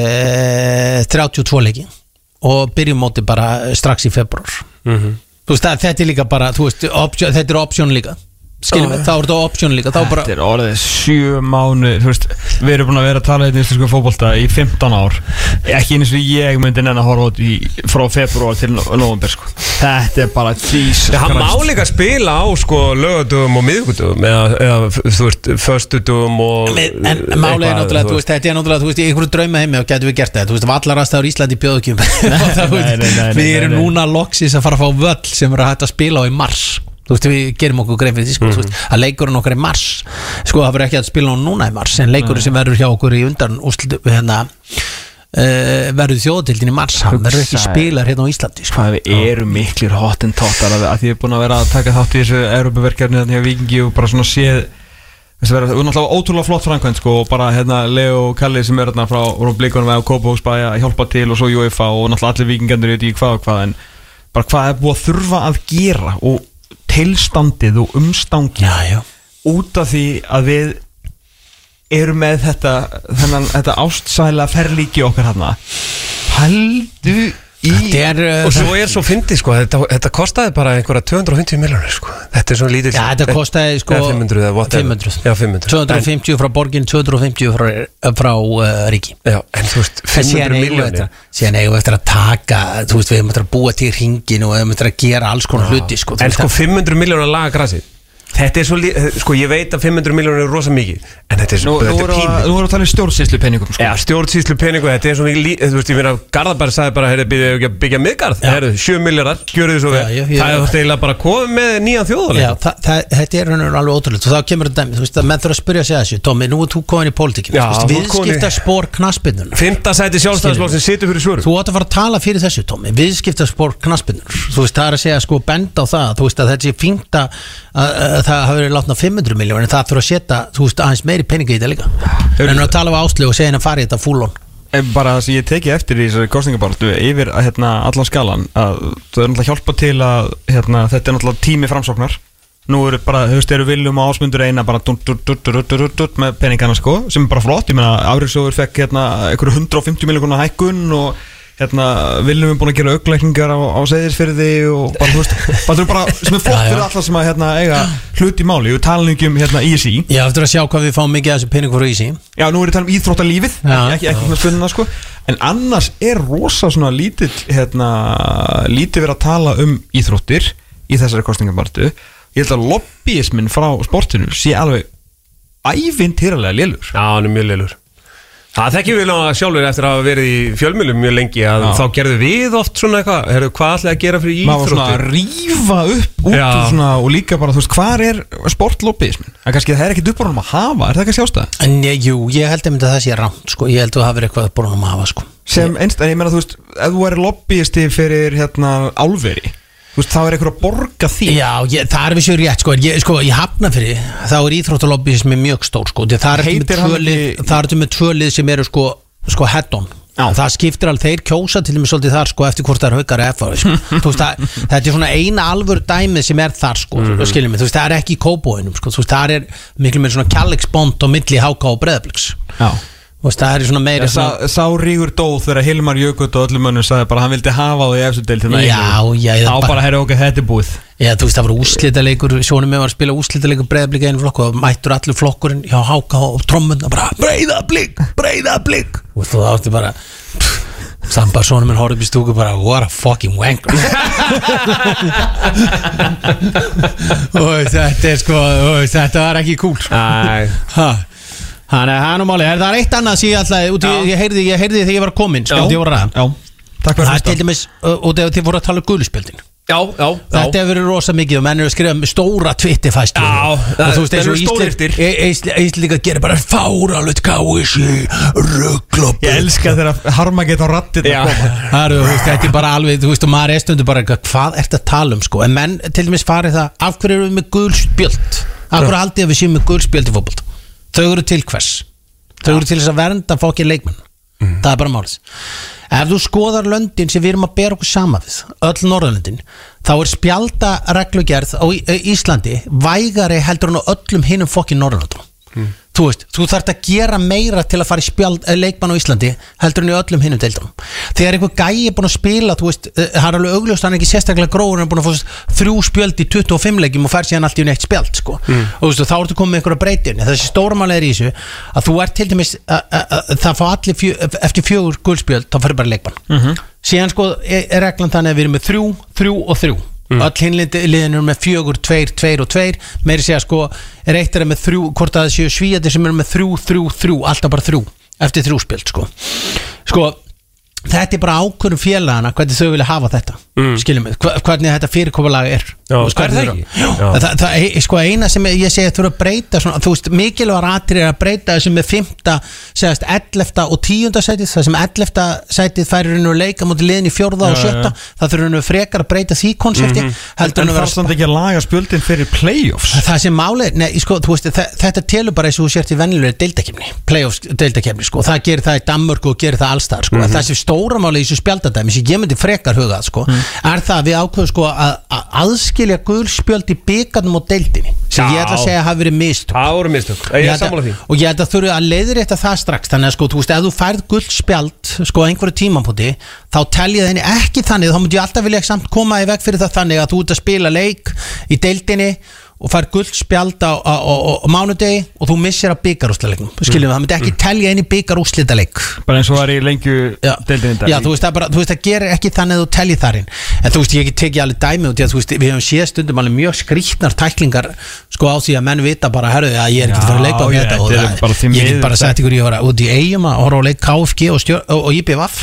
32 leiki og byrjum móti bara strax í februar þú veist, þetta er líka bara, þú veist, þetta er option líka skiljum við, þá er þetta option líka Þetta er orðið 7 mánuð þú veist, við erum búin að vera að tala í íslensku fótbolta í 15 ár ekki eins og ég myndi nenn að horfa út frá februar til nóvember sko. Þetta er bara Jesus Christ Hann má líka spila á sko lögadögum og miðvikudögum eða þú veist, föstudögum og en málið er náttúrulega, þú veist, þetta er náttúrulega þú veist, í einhverju drauma heimi og getum við gert þetta þú veist, vallarastæður Íslandi bjóðukjum við erum núna loksis að fara að fá völl sem eru að hætta að spila á í mars þú veist, við gerum okkur grein fyrir því sko, að leikurinn okkar í mars sko, það verður ekki að spila núna í mars en leikurinn sem verður hjá okkur í undan verður þjóðatildin í mars hann verður ekki spilar hérna á Íslandi sko. Við erum miklir hottentóttar að því ég er búin að vera að taka þátt í þessu Evrópuverkefni þannig að Víkingi og bara svona séð það er náttúrulega ótrúlega flott framkvæmd sko, og bara Leo og Kalli sem er hérna frá Blikunum og Kópavogsbæ að hjálpa til og svo UEFA og náttúrulega allir Víkingandur í hvað en bara hvað er búið að þurfa að gera og tilstandið og umstangi út af því að við erum með þetta ástsæla ferlíki okkar hérna pældu í og svo svo fyndið sko þetta kostaði bara einhverja 250 milljónir sko þetta er svona lítið þetta kostaði sko 500 250 frá borgin 250 frá ríki en þú veist 500 milljónir síðan eigum við eftir að taka þú veist við hefum eftir að búa til hringin og við hefum eftir að gera alls konar hluti sko en sko 500 milljónir að laga grasið þetta er svo sko ég veit að 500 milljónir er rosa mikið en þetta er svo nú erum við að tala um stjórnsýslupenningum sko. Já, stjórnsýslupenningum, þetta er svo mikið þú veist, ég meina, Garðabær sagði bara byggja miðgarð, 7 milljarðar, gjöru þið svo vel það er það eiginlega bara komið með nýjan þjóðarleik Já, þetta er alveg ótrúlega og þá kemur þetta dæmi, þú veist, að menn þurfa að spyrja sig þessu Tómi, nú er þú komin í pólitíkina viðskiptaspor knattspyrnunnar 5. sæti Sjálfstæðisflokksins situr fyrir svörum Þú átt að fara að tala fyrir þessu, Tómi, viðskiptaspor knattspyrnunnar þú veist, það er að segja sko benda á það þú veist, að þetta sé fínt að það hafi verið látna 500 miljónir en það þurfa að setja, þú veist, aðeins meiri peninga í þetta líka en að tala á Áslaugu og segja henni að fara í þetta fúlón bara það sem ég teki eftir í þessari kosningabartu yfir allan skalan að það er náttúrulega hjálpa til að þetta er náttúrulega tími framsóknar nú eru bara, þú veist, eru Viljum og Ásmundur eina bara með peningana sko sem er bara flott, ég meina Afríksjóður fekk einhverju 150 miljóna hækkun og Viljum er búin að gera auglækningar á Seyðisfirði og bara, þú veist, bara sem er flott fyrir alla sem að eiga hlut í máli og tala ekki um ISI Já, eftir að sjá hvað við fáum mikið af þessu peningur frá ISI Já, nú er ég að tala um íþróttalífið ekki með spennuna sko en annars er rosa svona lítið verið að tala um íþróttir í þessari kosningabartu Ég held að lobbyismin frá sportinu sé alveg ævintýralega lélur Já, hann er mjög lélur Það þekkjum við náttúrulega sjálfur eftir að hafa verið í fjölmiðlum mjög lengi að þá gerðu við oft svona eitthvað hvað ætlaði að gera fyrir íþróttir maður svona að rífa upp út svona, og líka bara, þú veist, hvar sportlobbyismin? Það er ekkert uppbúrunum að hafa, er það ekki sjálfstæð? En jú, ég held að það sé rámt, sko. Ég held að það hafi verið eitthvað uppbúrunum að hafa, sko. Sem einstæð, ég meina, þú veist, ef þú væri lobbyisti fyrir, álveri, þú veist, þá er einhver að borga því. Já, það er við sér rétt, sko. Ég hafna fyrir, þá er íþróttalobbyismi mjög stór, sko. Það er með tvö lið sem eru, sko head-on. Það skiptir alveg, þeir kjósa til dæmis svolítið þar, sko, eftir hvort það er Haukar eða FH, sko. Þú veist, þetta er svona eina alvöru dæmið sem er þar, sko, skiljum mig. Þú veist, það er ekki í Kópavoginum, sko. Þú veist, það er miklu meira svona kærleiksbond á milli HK og Breiðabliks. Já. Þú veist, það er svona meira sá rígur dóð þegar Hilmar Jökull og öllum mönnum sagði bara hann vildi hafa það í efstu deildina. Já, bara herra okkar þetta er búið. Já, þú veist, það var úrslitaleikur, sjónum með var að spila úrslitaleikur Breiðablik einu flokku og mættur allir flokkurinn hjá HK og trommuna bara Breiðablik og þú átti bara Sambar sjónum minn horfði upp í stúku bara what a fucking wanker og þetta er sko þetta var ekki cool Þannig að það er máli, það er eitt annað sem ég alltaf, ég heyrði þegar ég var komin, sko, ég var ræða. Já, takk fyrir það. Það er til dæmis, og þegar þið voru að tala um guðluspjöldin. Já. Þetta hefur verið rosa mikið og menn eru að skrifa stóra Twitter-fæslu. Já, það eru stórirtir. Íslendingar gerir bara fáralegt káisi, ruggloppu. Ég elska þegar harma geta á rattir að koma. Þetta er bara alveg, þú veist, og maður er stundu bara, hvað ertu að tala um, sko? En menn til dæmis farið það, af hverju eru við með guðspjöld? Af hverju haldið við séum með guðspjöld í fótbolta? Þau eru til hvers? Þau eru til þess að vernda fólki leikmenn. Það er bara málið. Ef þú skoðar löndin sem við erum að bera okkur sama við, öll Norðurlöndin, þá er spjaldareglugerð á Íslandi vægari heldur en á öllum hinum fólki Norðurlöndum. Þú veist, þú þarft að gera meira til að fara í leikmann á Íslandi heldur en í öllum hinum deildunum. Þegar einhver gæi er búin að spila, þú veist, hann er alveg augljóst, hann er ekki sérstaklega gróður, hann er búin að fá 3 spjöld í 25 leikjum og fær síðan allt í eitt spjald, sko. Og þú veist, þá ertu komið með einhverja breytin. Þessi stóramáli er í þessu að þú ert til dæmis það fá allir eftir 4 gulspjöld, þá fær bara leikmann. Síðan sko er reglan þannig að við erum með 3, 3 og 3. Öll hinliðin eru með 4, 2, 2 og 2 meiri segja sko er eitt með 3 hvort að það séu svíðir sem eru með 3, 3, 3 alltaf bara 3 eftir 3 spjöld sko þetta er bara ákvörðum félagana hvernig þau vilja hafa þetta skiljum við, hvernig þetta fyrirkomulag er það sko eina sem ég segi að þú eru að breyta svona, þú veist, mikilvægur atriði að breyta þessum með 5., segast 11. og 10. sætið, það sem 11. sætið færir hennu að leika mútið liðin í 4. og 7. það þurfa hennu frekar að breyta því konsepti en það standi ekki að laga spjöldin fyrir playoffs það sem málið, nei sko, þú veist þetta telur bara eins og þú sért í venjulegri deildakefni playoffs deildakefni, sko, það gerir það í Danmörku og gerir það allstar, sko, það sem stóramáli í þessu spjaldadæmi sem ég myndi frekar hugað, sko, er það við ákveðum, sko, að aðskilja gulspjöld í bikarnum og deildinni sem ég ætla að segja hafi verið mistök. Það voru mistök, ég er sammála því. Og ég ætla að þurfa að leiðrétta það strax, þannig að sko, þú veist, ef þú færð gullspjald, sko, einhverju tímapunkti, þá telja þenni ekki þannig, þá myndi ég alltaf vilja samt koma í veg fyrir það þannig að þú ert að spila leik í deildinni og fær gullspjald á mánudegi og þú missir að bikarúrslitaleiknum skiljum við, það myndi ekki telja inn í bikarúrslitaleik bara eins og það er í lengju deildinni já, þú veist, það gerir ekki þannig að þú telji þar inn en þú veist, ég ekki tekið alveg dæmi út í að þú veist, við hefum séð stundum alveg mjög skrýtnar tæklingar sko á því að menn vita bara, herru, að ég er ekki að fara að leika á þetta og ég get bara sagt ykkur, ég var út í Eyjum að horfa á leik KFG og IBVF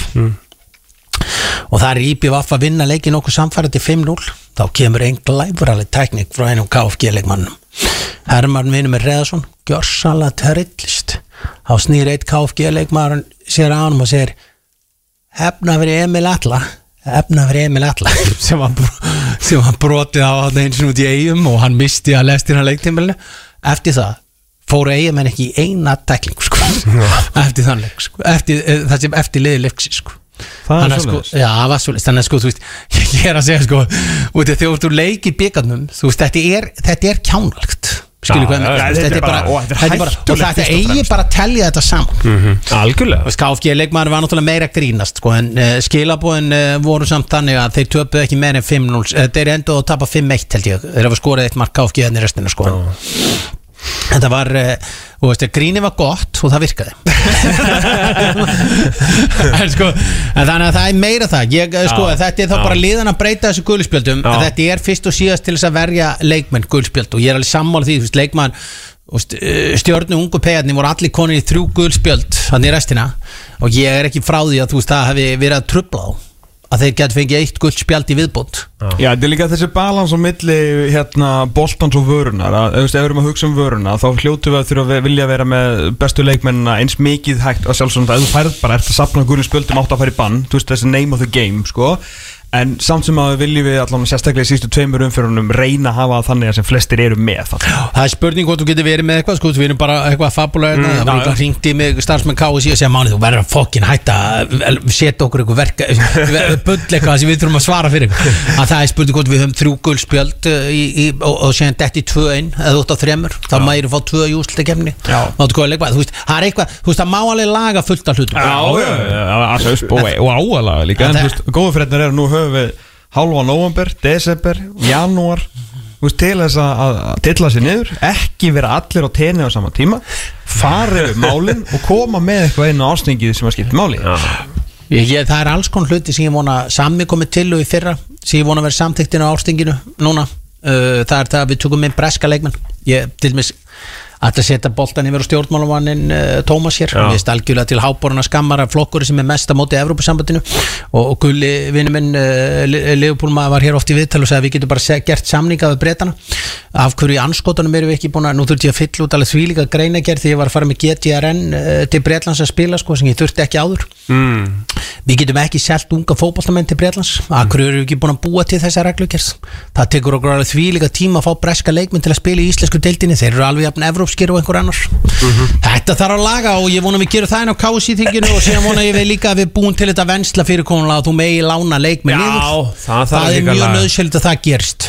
og það er IBVF að vinna leikin okkur samfærandi 5-0 þá kemur einn glæfuraleg tekník frá einum KFG-leikmannum Hermann vinur með Reðarsson gjörsamlega trillist þá snýr eitt KFG-leikmann sér á hann og segir hefna fyrir Emil Atla sem var brotið á hann eins og út í Eyjum og hann misti að lestina leiktímilinu eftir það fóru Eyjumenn ekki í eina tæklingu sko. eftir þann leik sko. eftir liði leiksi sko. það er sko, já, það var svolítið þannig að sko, þú veist, ég er að segja sko þegar þú leik í bikarnum þú veist, þetta er kjánalegt skilur hvað þetta er bara og þetta eigi bara að telja þetta saman algjörlega KFG leikmaður var náttúrulega meira grínast sko, en skilabóðin voru samt þannig að þeir töpuð ekki meira en 5-0 þeir endur að tapa 5-1 held ég þeir hafa skorið eitt mark KFG en í restina sko þetta var, þú veist, gríni var gott og það virkaði en sko en þannig að það er meira það sko, þetta er þá bara liðan að breyta þessu gulspjöldum en þetta er fyrst og síðast til þess að verja leikmenn gulspjöld og ég er alveg sammála því, þú veist, leikmann stjörnu ungu pegarnir voru allir konir í 3 gul spjöld þannig í restina og ég ekki frá því að það hefði verið að trufla á að þeir gæti fengið 1 gult spjald í viðbót. Já, þetta líka þessi balans á milli boltans og vörunar ef við erum að hugsa vöruna þá hljótu við að þurfa að vilja vera með bestu leikmennina eins mikið hægt og sjálfsögum það ef þú færð bara eftir að safna gulum spjöldum átt að fara í bann þessi name of the game sko en samt sem að viljum við allan sérstaklega í sístu 2 umferðunum reyna að hafa þannig að sem flestir eru með það spurning hvort þú getur verið með eitthvað sko, við erum bara eitthvað fabulega það var eitthvað hringt í mig starfsmenn KSI og segja Máni þú verður að fokkin hætta að setja okkur eitthvað verk bull eitthvað sem við þurfum að svara fyrir að það spurning hvort við höfum 3 gulspjöld og séðan detti 2-1 eða út á 3 þá mæru fá 2 í úrslitakefni það er eitthvað það má alveg laga fullt af hlutum og áalaga líka en góðu fréttir eru nú við hálfa nóvember, desember, janúar til þess að tilla sér niður ekki vera allir á tenni á sama tíma fara yfir málin og koma með eitthvað einu ástingið sem að skipta máli það er alls konar hluti sem ég vona sami komið til og í fyrra sem ég vona að vera samþykktin á ástinginu núna það er það að við tökum með breska leikmenn ég til dæmis að setja boltan yfir á stjórnmálamannin Tómas hér, við erum algjörlega til háboruna skammara flokkur sem mest á móti Evrópusambandinu og Gulli vinur minn Leopold maður var hér oft í viðtal og sagði að við getum bara gert samninga við Bretana af hverju í anskotanum erum við ekki búin að nú þurfti ég að fylla út alveg þvílíka greinagerð því ég var að fara með GTRN til Bretlands að spila sko, sem ég þurfti ekki áður við getum ekki selt unga fótboltamenn til Bretlands af hverju erum við ekki búin að búa til þessa reglugerð það tekur okkur alveg þvílíka tíma að fá breska leikmenn til að spila í íslensku deildinni þeir eru alveg jafn evrópskir og einhver annars þetta þarf að laga og ég vona að við gerum það inn á KSI-þinginu og síðan vona ég við líka að við búum til þetta vensla fyrirkomulega að þú megi lána leikmenn niður það er mjög nauðsynlegt að það gerst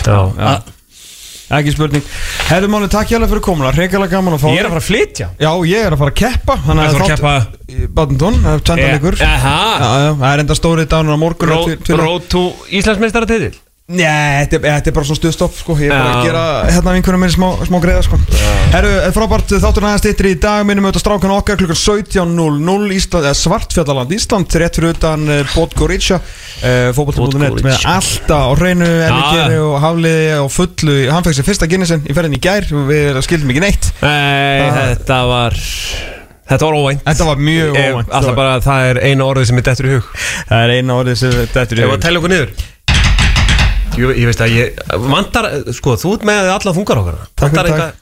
ekki spurning Herðu Máni, takk hjá fyrir komuna, hreikalega gaman að fá Ég er að fara að flytja Já, ég er að fara að keppa Það er að keppa Badminton, tjandalegur Það er enda stórið dánur á morgun Road to Íslandsmeistaratitil Nei, þetta er bara svona stuðstopp sko. Ég er bara að gera vinkunum minni smá greiða sko. Herru, frábært þátturinn aðeins styttri í dag. Minnum auðvitað strákan okkar klukkan 17:00 Svartfjallaland Ísland rétt fyrir utan Podgorica fótbolti.net með alltaf á hreinu Erlikeri og Hafliði og fullu. Hann fekk sér fyrsta Guinnessin í ferðin í gær. Við skildum ekki neitt. Þetta var óvænt. Þetta var mjög óvænt. Alltaf bara það er eina orðið sem er dettur í hug. Það er eina orðið sem er dettur í hug. Ég var að tella okkur niður. Ég veist að ég vantar, sko, þú ert með alla þungar okkar. Vantar eitthvað